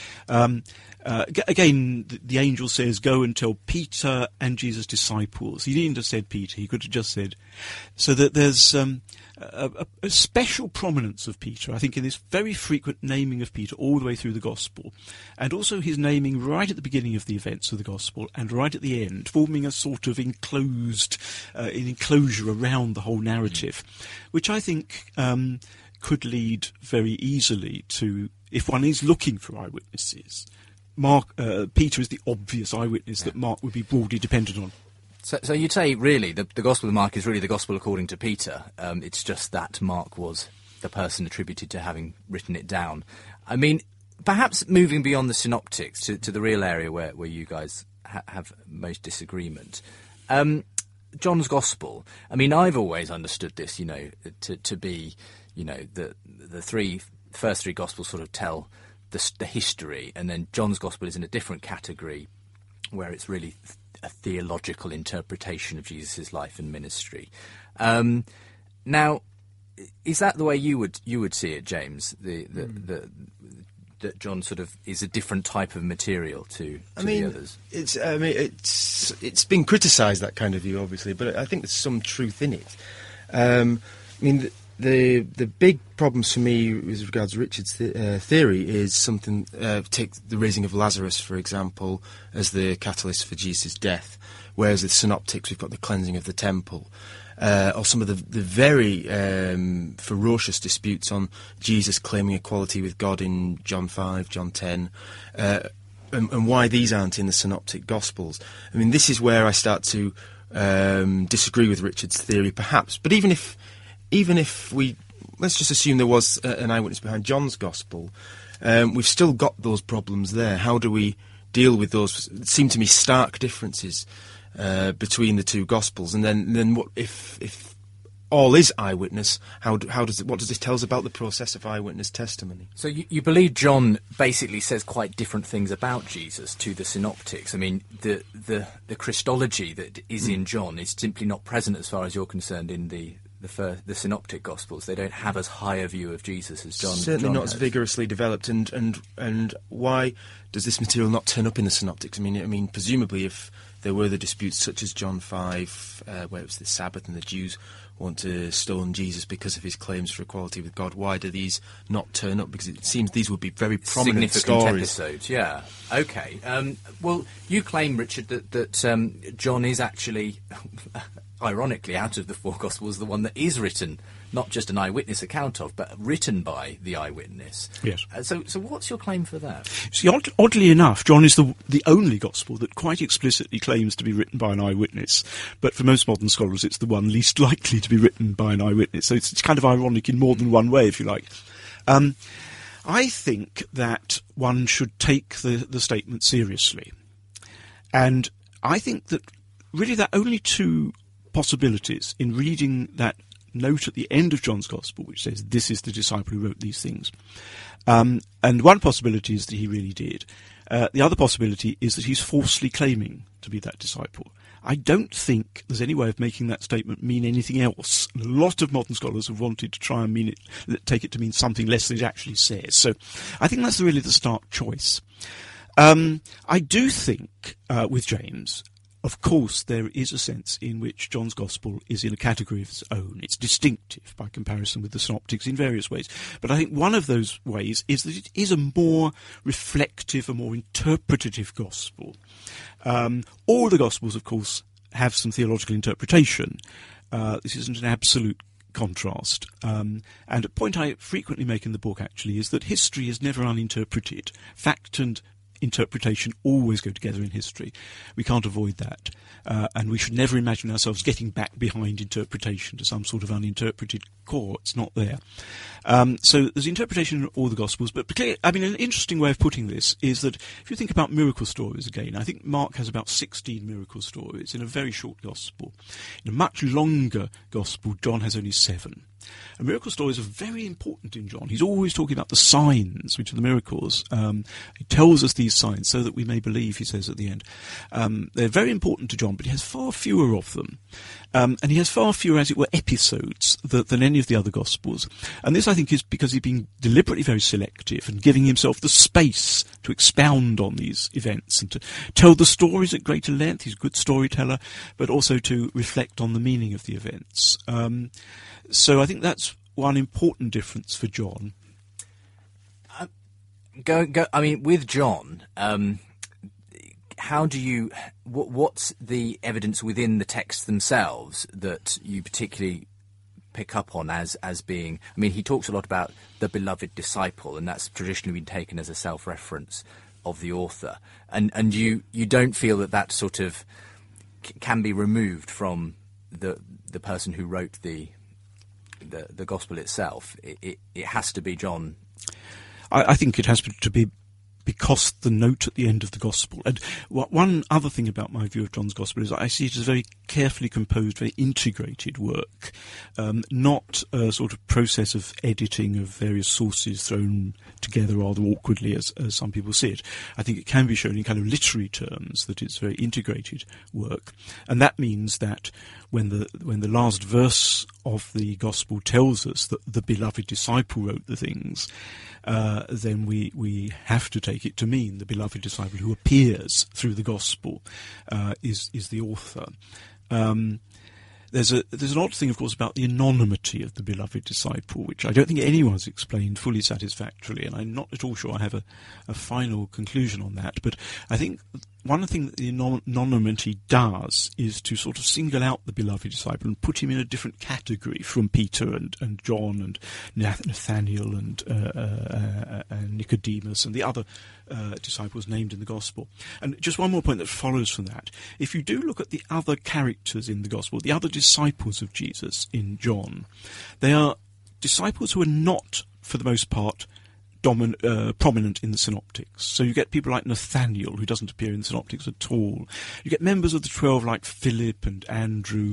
Again, the angel says, "Go and tell Peter and Jesus' disciples." He needn't have said Peter, he could have just said. So that there's a special prominence of Peter, I think, in this very frequent naming of Peter all the way through the Gospel, and also his naming right at the beginning of the events of the Gospel and right at the end, forming a sort of enclosure around the whole narrative, which I think could lead very easily to, if one is looking for eyewitnesses, Peter is the obvious eyewitness that Mark would be broadly dependent on. So you'd say, really, the Gospel of Mark is really the Gospel according to Peter. It's just that Mark was the person attributed to having written it down. I mean, perhaps moving beyond the synoptics to the real area where you guys have most disagreement. John's Gospel, I mean, I've always understood this, to be, the first three Gospels sort of tell the history, and then John's Gospel is in a different category where it's really a theological interpretation of Jesus' life and ministry. Now, is that the way you would see it, James? That John sort of is a different type of material to the others. It's been criticised, that kind of view, obviously, but I think there's some truth in it. The big problems for me with regards to Richard's theory is something, take the raising of Lazarus, for example, as the catalyst for Jesus' death, whereas with Synoptics we've got the cleansing of the temple, or some of the very ferocious disputes on Jesus claiming equality with God in John 5, John 10, and why these aren't in the Synoptic Gospels. I mean, this is where I start to disagree with Richard's theory, perhaps, but even if let's just assume there was an eyewitness behind John's Gospel, we've still got those problems there. How do we deal with those? It seem to me stark differences between the two Gospels, and then what if all is eyewitness? What does this tell us about the process of eyewitness testimony? So you believe John basically says quite different things about Jesus to the Synoptics. I mean, the Christology that is in John is simply not present, as far as you're concerned, in the Synoptic Gospels. They don't have as high a view of Jesus as John. Certainly not has. as vigorously developed. And why does this material not turn up in the Synoptics? I mean, presumably, if there were the disputes such as John 5, where it was the Sabbath and the Jews want to stone Jesus because of his claims for equality with God, why do these not turn up? Because it seems these would be very prominent significant stories. Episodes, yeah. Okay. Well, you claim, Richard, that John is actually, ironically, out of the four Gospels, the one that is written, not just an eyewitness account of, but written by the eyewitness. Yes. So what's your claim for that? See, oddly enough, John is the only Gospel that quite explicitly claims to be written by an eyewitness, but for most modern scholars it's the one least likely to be written by an eyewitness. So it's kind of ironic in more than one way, if you like. I think that one should take the statement seriously. And I think that really there are only two possibilities in reading that note at the end of John's Gospel which says this is the disciple who wrote these things. And one possibility is that he really did. The other possibility is that he's falsely claiming to be that disciple. I don't think there's any way of making that statement mean anything else. A lot of modern scholars have wanted to try and take it to mean something less than it actually says. So I think that's really the stark choice. I do think, with James, of course, there is a sense in which John's Gospel is in a category of its own. It's distinctive by comparison with the Synoptics in various ways. But I think one of those ways is that it is a more reflective, a more interpretative Gospel. All the Gospels, of course, have some theological interpretation. This isn't an absolute contrast. And a point I frequently make in the book, actually, is that history is never uninterpreted. Fact and interpretation always go together in history. We can't avoid that. And we should never imagine ourselves getting back behind interpretation to some sort of uninterpreted core. It's not there. So there's interpretation in all the Gospels, but an interesting way of putting this is that if you think about miracle stories again, I think Mark has about 16 miracle stories in a very short Gospel. In a much longer Gospel, John has only 7. And miracle stories are very important in John. He's always talking about the signs, which are the miracles. He tells us these signs so that we may believe, he says at the end. They're very important to John, but he has far fewer of them. And he has far fewer, as it were, episodes than any of the other Gospels. And this, I think, is because he's been deliberately very selective and giving himself the space to expound on these events and to tell the stories at greater length. He's a good storyteller, but also to reflect on the meaning of the events. So I think that's one important difference for John. With John, how do you? What's the evidence within the texts themselves that you particularly pick up on as being? I mean, he talks a lot about the beloved disciple, and that's traditionally been taken as a self-reference of the author. And you don't feel that sort of can be removed from the person who wrote the Gospel itself. It has to be John. I think it has to be because the note at the end of the Gospel. And one other thing about my view of John's Gospel is I see it as a very carefully composed, very integrated work, not a sort of process of editing of various sources thrown together rather awkwardly as some people see it. I think it can be shown in kind of literary terms that it's very integrated work. And that means that when the last verse of the Gospel tells us that the beloved disciple wrote the things, then we have to take it to mean the beloved disciple who appears through the Gospel is the author. There's an odd thing, of course, about the anonymity of the beloved disciple, which I don't think anyone's explained fully satisfactorily, and I'm not at all sure I have a final conclusion on that. But I think one thing that the anonymity does is to sort of single out the beloved disciple and put him in a different category from Peter and John and Nathaniel and Nicodemus and the other disciples named in the Gospel. And just one more point that follows from that. If you do look at the other characters in the Gospel, the other disciples of Jesus in John, they are disciples who are not, for the most part, prominent in the Synoptics. So you get people like Nathaniel, who doesn't appear in the Synoptics at all. You get members of the 12 like Philip and Andrew,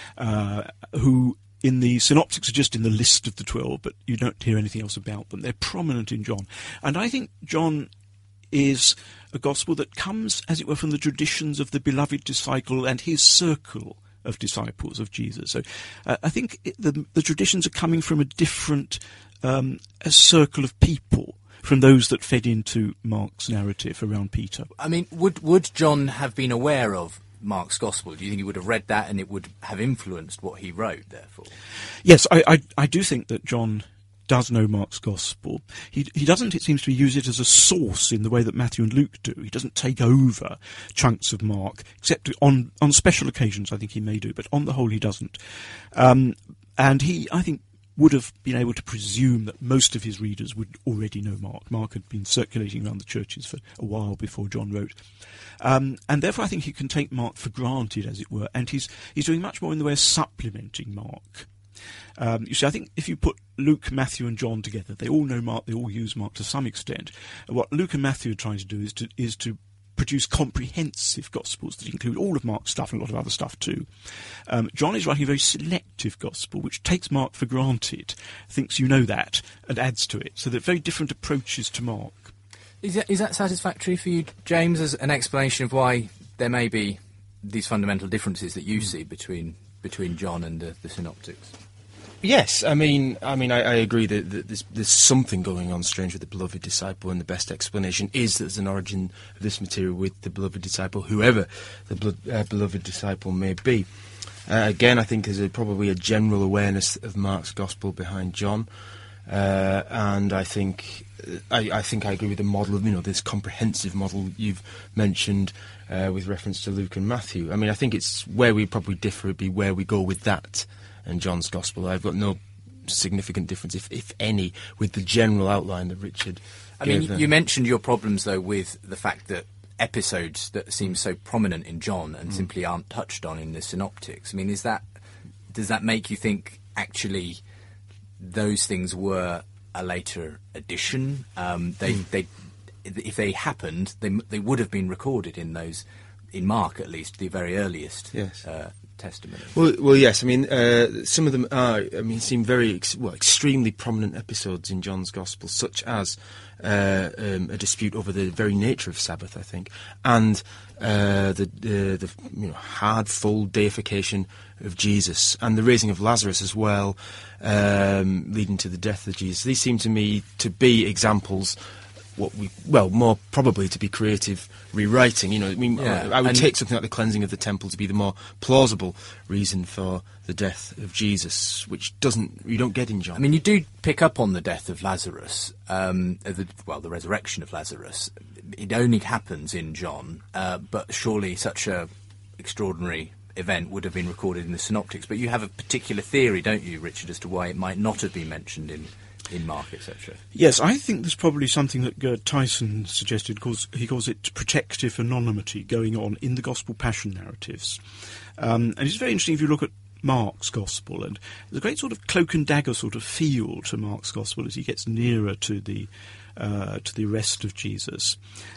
who in the Synoptics are just in the list of the 12, but you don't hear anything else about them. They're prominent in John. And I think John is a Gospel that comes, as it were, from the traditions of the beloved disciple and his circle of disciples of Jesus. So I think the traditions are coming from a different a circle of people from those that fed into Mark's narrative around Peter. I mean, would John have been aware of Mark's Gospel? Do you think he would have read that and it would have influenced what he wrote, therefore? Yes, I do think that John does know Mark's Gospel. He doesn't, it seems to me, use it as a source in the way that Matthew and Luke do. He doesn't take over chunks of Mark, except on special occasions I think he may do, but on the whole he doesn't. And he, I think, would have been able to presume that most of his readers would already know Mark. Mark had been circulating around the churches for a while before John wrote. And therefore I think he can take Mark for granted, as it were, and he's doing much more in the way of supplementing Mark. You see, I think if you put Luke, Matthew and John together, they all know Mark, they all use Mark to some extent. What Luke and Matthew are trying to do is to produce comprehensive Gospels that include all of Mark's stuff and a lot of other stuff too. John is writing a very selective Gospel, which takes Mark for granted, thinks you know that, and adds to it. So they're very different approaches to Mark. Is that satisfactory for you, James, as an explanation of why there may be these fundamental differences that you see between John and the synoptics? Yes, I mean, I agree that there's something going on strange with the beloved disciple, and the best explanation is that there's an origin of this material with the beloved disciple, whoever the beloved disciple may be. Again, I think there's probably a general awareness of Mark's Gospel behind John, and I think I agree with the model of this comprehensive model you've mentioned with reference to Luke and Matthew. I mean, I think it's where we probably differ would be where we go with that and John's Gospel. I've got no significant difference, if any, with the general outline that Richard gave. You mentioned your problems, though, with the fact that episodes that seem so prominent in John and simply aren't touched on in the synoptics. I mean, does that make you think, actually, those things were a later addition? If they happened, they would have been recorded in Mark, at least, the very earliest Testament. Well, yes. I mean, some of them seem very extremely prominent episodes in John's Gospel, such as a dispute over the very nature of Sabbath, I think, and the hard, full deification of Jesus, and the raising of Lazarus as well, leading to the death of Jesus. These seem to me to be examples. More probably to be creative rewriting. I would take something like the cleansing of the temple to be the more plausible reason for the death of Jesus, which you don't get in John. I mean, you do pick up on the death of Lazarus, the resurrection of Lazarus. It only happens in John, but surely such a extraordinary event would have been recorded in the synoptics. But you have a particular theory, don't you, Richard, as to why it might not have been mentioned in Mark, etc. Yes, I think there's probably something that Gerd Tyson suggested. He calls it protective anonymity going on in the Gospel Passion narratives. And it's very interesting if you look at Mark's Gospel, and there's a great sort of cloak and dagger sort of feel to Mark's Gospel as he gets nearer to the arrest of Jesus.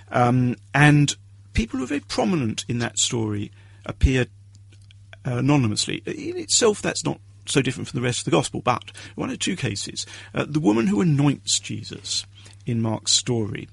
And people who are very prominent in that story appear anonymously. In itself, that's not so different from the rest of the Gospel, but one or two cases. The woman who anoints Jesus in Mark's story,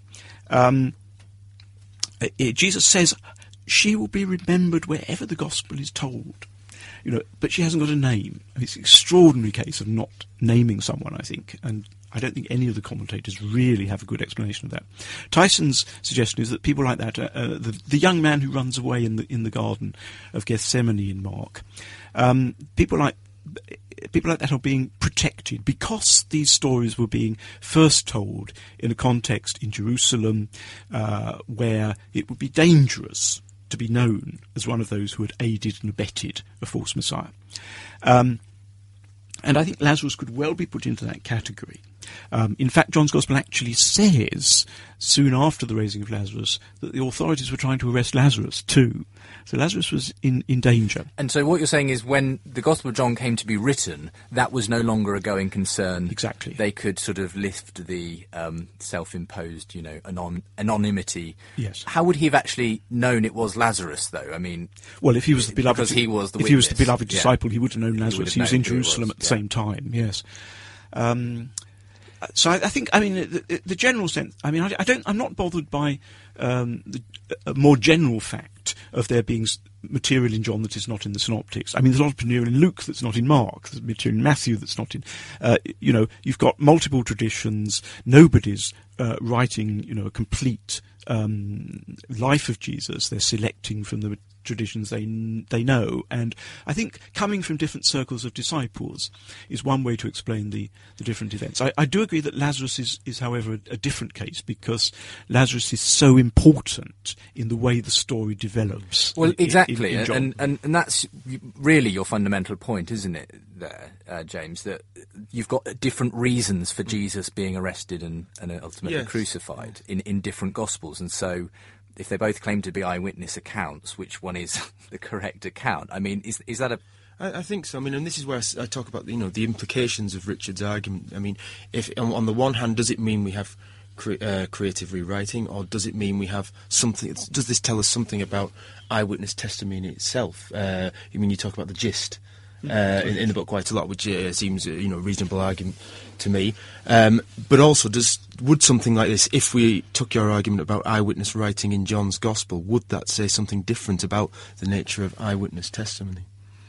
Jesus says she will be remembered wherever the Gospel is told. But she hasn't got a name. It's an extraordinary case of not naming someone, I think, and I don't think any of the commentators really have a good explanation of that. Tyson's suggestion is that people like that, the young man who runs away in the Garden of Gethsemane in Mark, people like that are being protected because these stories were being first told in a context in Jerusalem where it would be dangerous to be known as one of those who had aided and abetted a false Messiah. And I think Lazarus could well be put into that category. In fact, John's Gospel actually says, soon after the raising of Lazarus, that the authorities were trying to arrest Lazarus too. So Lazarus was in danger. And so what you're saying is when the Gospel of John came to be written, that was no longer a going concern. Exactly. They could sort of lift the self-imposed, anonymity. Yes. How would he have actually known it was Lazarus, though? I mean... Well, if he was the beloved... Because he was the witness. If he was the beloved disciple, he would have known Lazarus. He was in Jerusalem at the same time, yes. So I think, the general sense, I'm not bothered by the more general fact of there being material in John that is not in the synoptics. I mean, there's a lot of material in Luke that's not in Mark. There's material in Matthew that's not in... you've got multiple traditions. Nobody's writing, a complete life of Jesus. They're selecting from the traditions they know, and I think coming from different circles of disciples is one way to explain the different events. I do agree that Lazarus is however a different case, because Lazarus is so important in the way the story develops. Well, exactly, in and that's really your fundamental point, isn't it, there, James, that you've got different reasons for Jesus being arrested and ultimately crucified in different Gospels, and so if they both claim to be eyewitness accounts, which one is the correct account? I mean, is that a... I think so. I mean, and this is where I talk about, the implications of Richard's argument. I mean, if on the one hand, does it mean we have creative rewriting, or does it mean we have something? Does this tell us something about eyewitness testimony itself? You talk about the gist in the book quite a lot, which seems a reasonable argument to me. But also, would something like this, if we took your argument about eyewitness writing in John's Gospel, would that say something different about the nature of eyewitness testimony?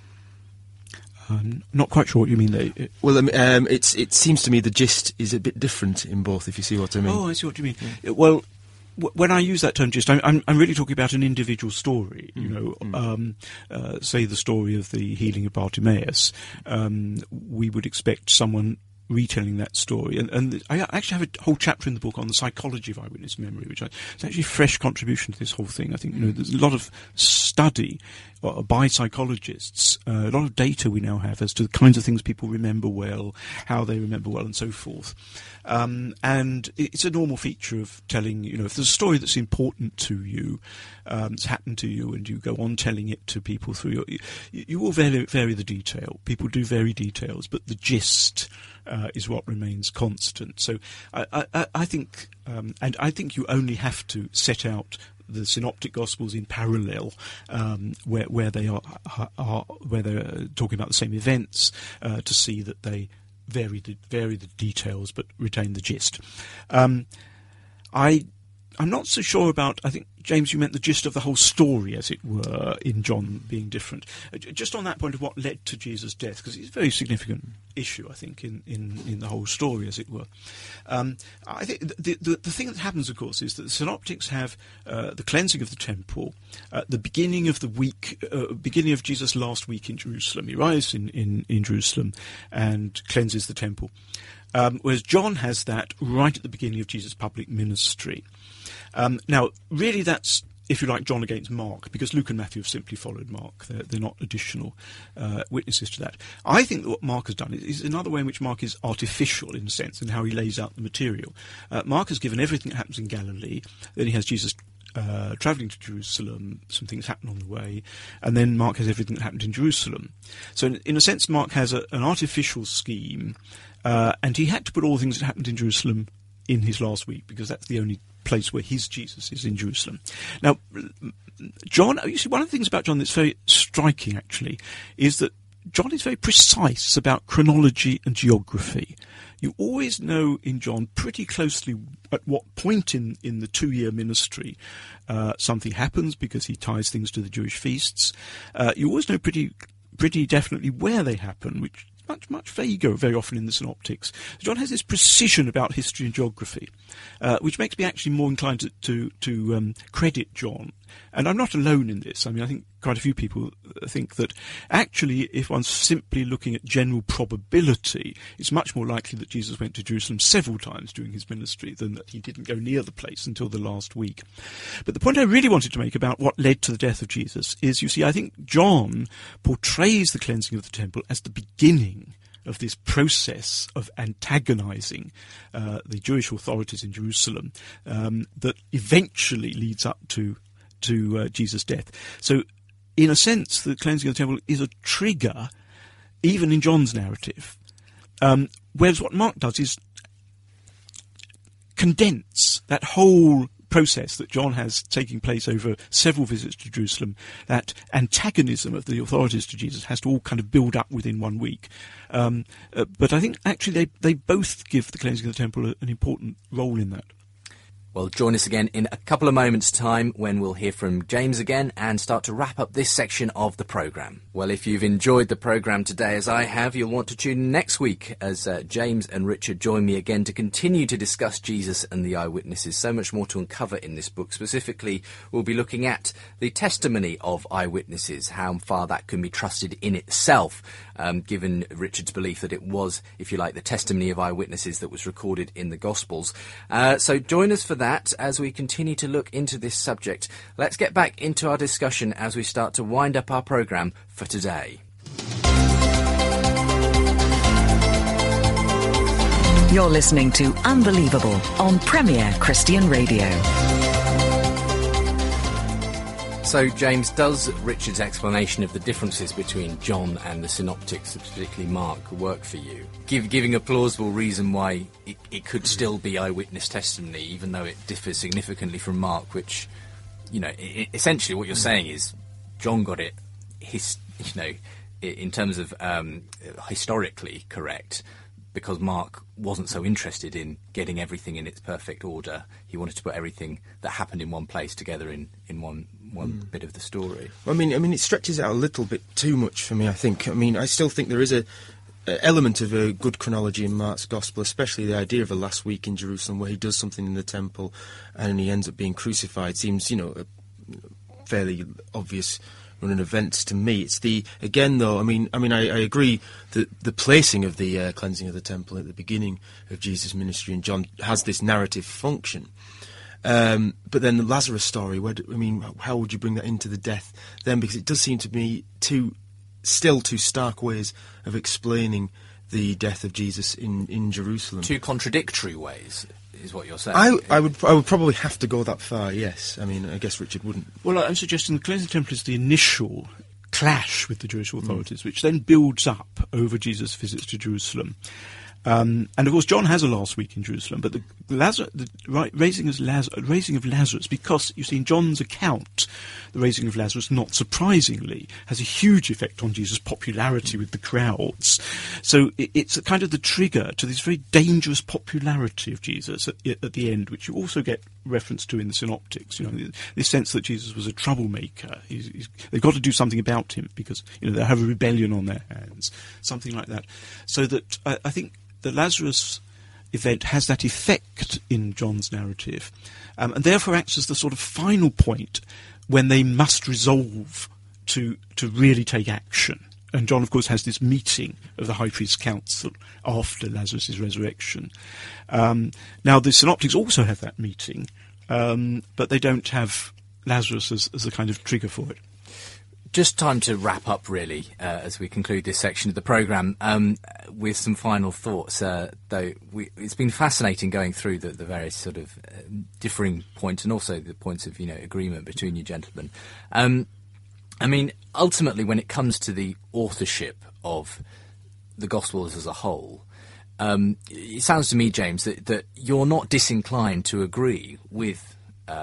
I'm not quite sure what you mean there. Well, it seems to me the gist is a bit different in both, if you see what I mean. Oh, I see what you mean. Well, when I use that term gist, I'm really talking about an individual story. Say the story of the healing of Bartimaeus. We would expect someone retelling that story, and I actually have a whole chapter in the book on the psychology of eyewitness memory, which is actually a fresh contribution to this whole thing. I think there's a lot of study by psychologists, a lot of data we now have as to the kinds of things people remember well, how they remember well, and so forth. And it's a normal feature of telling, if there's a story that's important to you, it's happened to you, and you go on telling it to people through you will vary the detail. People do vary details, but the gist is what remains constant. So I think, and I think you only have to set out the synoptic gospels in parallel, where they are where they're talking about the same events, to see that they vary the details but retain the gist. I'm not so sure about, I think, James, you meant the gist of the whole story, as it were, in John being different. Just on that point of what led to Jesus' death, because it's a very significant issue, I think, in the whole story, as it were. I think the thing that happens, of course, is that the synoptics have the cleansing of the temple at the beginning of the week, beginning of Jesus' last week in Jerusalem. He arrives in Jerusalem and cleanses the temple. Whereas John has that right at the beginning of Jesus' public ministry. Now, really that's, if you like, John against Mark, because Luke and Matthew have simply followed Mark. They're not additional witnesses to that. I think that what Mark has done is another way in which Mark is artificial, in a sense, in how he lays out the material. Mark has given everything that happens in Galilee, then he has Jesus travelling to Jerusalem, some things happen on the way, and then Mark has everything that happened in Jerusalem. So in a sense, Mark has an artificial scheme, and he had to put all the things that happened in Jerusalem in his last week, because that's the only place where his Jesus is, in Jerusalem. Now, John, you see, one of the things about John that's very striking, actually, is that John is very precise about chronology and geography. You always know in John pretty closely at what point in the 2-year ministry something happens, because he ties things to the Jewish feasts. You always know pretty definitely where they happen, which is much vaguer very often in the synoptics. John has this precision about history and geography, which makes me actually more inclined to credit John. And I'm not alone in this. I mean, I think quite a few people think that actually, if one's simply looking at general probability, it's much more likely that Jesus went to Jerusalem several times during his ministry than that he didn't go near the place until the last week. But the point I really wanted to make about what led to the death of Jesus is, you see, I think John portrays the cleansing of the temple as the beginning of this process of antagonizing the Jewish authorities in Jerusalem that eventually leads up to Jesus' death. So, in a sense, the cleansing of the temple is a trigger, even in John's narrative. Whereas what Mark does is condense that whole process that John has taking place over several visits to Jerusalem. That antagonism of the authorities to Jesus has to all kind of build up within 1 week. But I think actually they both give the cleansing of the temple an important role in that. Well, join us again in a couple of moments' time when we'll hear from James again and start to wrap up this section of the programme. Well, if you've enjoyed the programme today as I have, you'll want to tune in next week as James and Richard join me again to continue to discuss Jesus and the eyewitnesses. So much more to uncover in this book. Specifically, we'll be looking at the testimony of eyewitnesses, how far that can be trusted in itself, given Richard's belief that it was, if you like, the testimony of eyewitnesses that was recorded in the Gospels. So join us for that as we continue to look into this subject. Let's get back into our discussion as we start to wind up our programme for today. You're listening to Unbelievable on Premier Christian Radio. So, James, does Richard's explanation of the differences between John and the synoptics, particularly Mark, work for you? Giving a plausible reason why it could still be eyewitness testimony, even though it differs significantly from Mark, which, essentially what you're saying is John got it, in terms of historically correct, because Mark wasn't so interested in getting everything in its perfect order. He wanted to put everything that happened in one place together in one bit of the story. I mean, it stretches out a little bit too much for me, I think. I mean, I still think there is a element of a good chronology in Mark's Gospel, especially the idea of a last week in Jerusalem where he does something in the temple and he ends up being crucified. Seems, a fairly obvious run of events to me. It's again though, I agree that the placing of the cleansing of the temple at the beginning of Jesus' ministry in John has this narrative function. But then the Lazarus story, how would you bring that into the death then? Because it does seem to me two stark ways of explaining the death of Jesus in Jerusalem. Two contradictory ways, is what you're saying. I would probably have to go that far, yes. I mean, I guess Richard wouldn't. Well, I'm suggesting the cleansing temple is the initial clash with the Jewish authorities, which then builds up over Jesus' visits to Jerusalem. And of course, John has a last week in Jerusalem, but the raising of Lazarus, because you see in John's account, the raising of Lazarus, not surprisingly, has a huge effect on Jesus' popularity with the crowds. So it's a kind of the trigger to this very dangerous popularity of Jesus at the end, which you also get reference to in the synoptics. This sense that Jesus was a troublemaker. They've got to do something about him because they have a rebellion on their hands, something like that. So that I think the Lazarus event has that effect in John's narrative, and therefore acts as the sort of final point when they must resolve to really take action. And John, of course, has this meeting of the High Priest's Council after Lazarus' resurrection. Now, the Synoptics also have that meeting, but they don't have Lazarus as a kind of trigger for it. Just time to wrap up, really, as we conclude this section of the programme, with some final thoughts. Though it's been fascinating going through the various sort of differing points and also the points of agreement between you gentlemen. Ultimately, when it comes to the authorship of the Gospels as a whole, it sounds to me, James, that you're not disinclined to agree with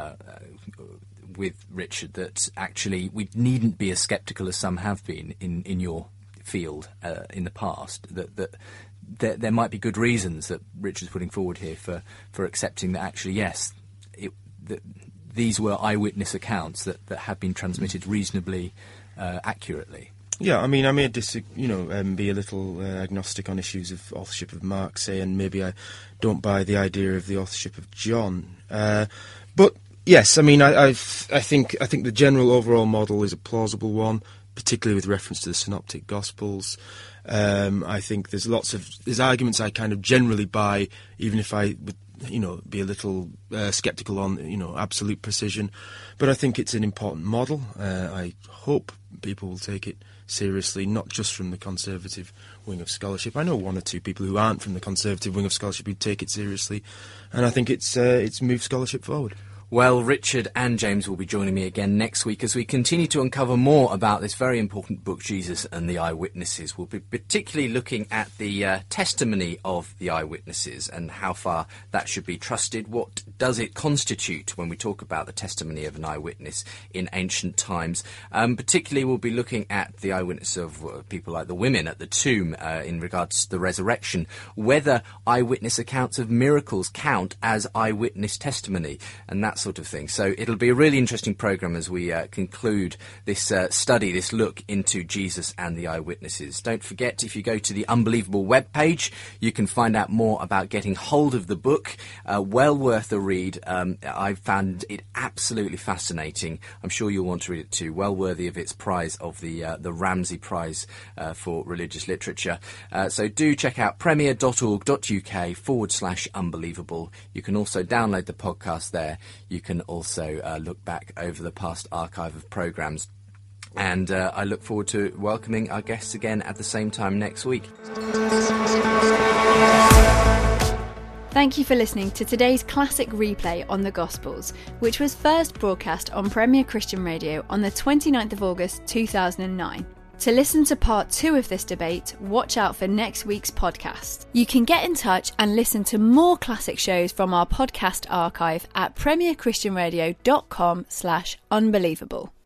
Richard that actually we needn't be as sceptical as some have been in your field in the past, that there might be good reasons that Richard's putting forward here for accepting that actually, yes, that these were eyewitness accounts that have been transmitted reasonably accurately. Yeah, I may be a little agnostic on issues of authorship of Mark, say, and maybe I don't buy the idea of the authorship of John. But yes, I think the general overall model is a plausible one, particularly with reference to the Synoptic Gospels. I think there's arguments I kind of generally buy, even if I would be a little sceptical on absolute precision. But I think it's an important model. I hope people will take it seriously, not just from the conservative wing of scholarship. I know one or two people who aren't from the conservative wing of scholarship who take it seriously, and I think it's moved scholarship forward. Well, Richard and James will be joining me again next week as we continue to uncover more about this very important book, Jesus and the Eyewitnesses. We'll be particularly looking at the testimony of the eyewitnesses and how far that should be trusted. What does it constitute when we talk about the testimony of an eyewitness in ancient times? Particularly, we'll be looking at the eyewitness of people like the women at the tomb in regards to the resurrection, whether eyewitness accounts of miracles count as eyewitness testimony, and that sort of thing. So it'll be a really interesting programme as we conclude this study, this look into Jesus and the eyewitnesses. Don't forget, if you go to the Unbelievable webpage, you can find out more about getting hold of the book. Well worth a read. I found it absolutely fascinating. I'm sure you'll want to read it too. Well worthy of its prize of the Ramsey Prize for Religious Literature. So do check out premier.org.uk/unbelievable. You can also download the podcast there. You can also look back over the past archive of programmes. And I look forward to welcoming our guests again at the same time next week. Thank Thank you for listening to today's classic replay on the Gospels, which was first broadcast on Premier Christian Radio on the 29th of August 2009. To listen to part 2 of this debate, watch out for next week's podcast. You can get in touch and listen to more classic shows from our podcast archive at premierchristianradio.com/unbelievable.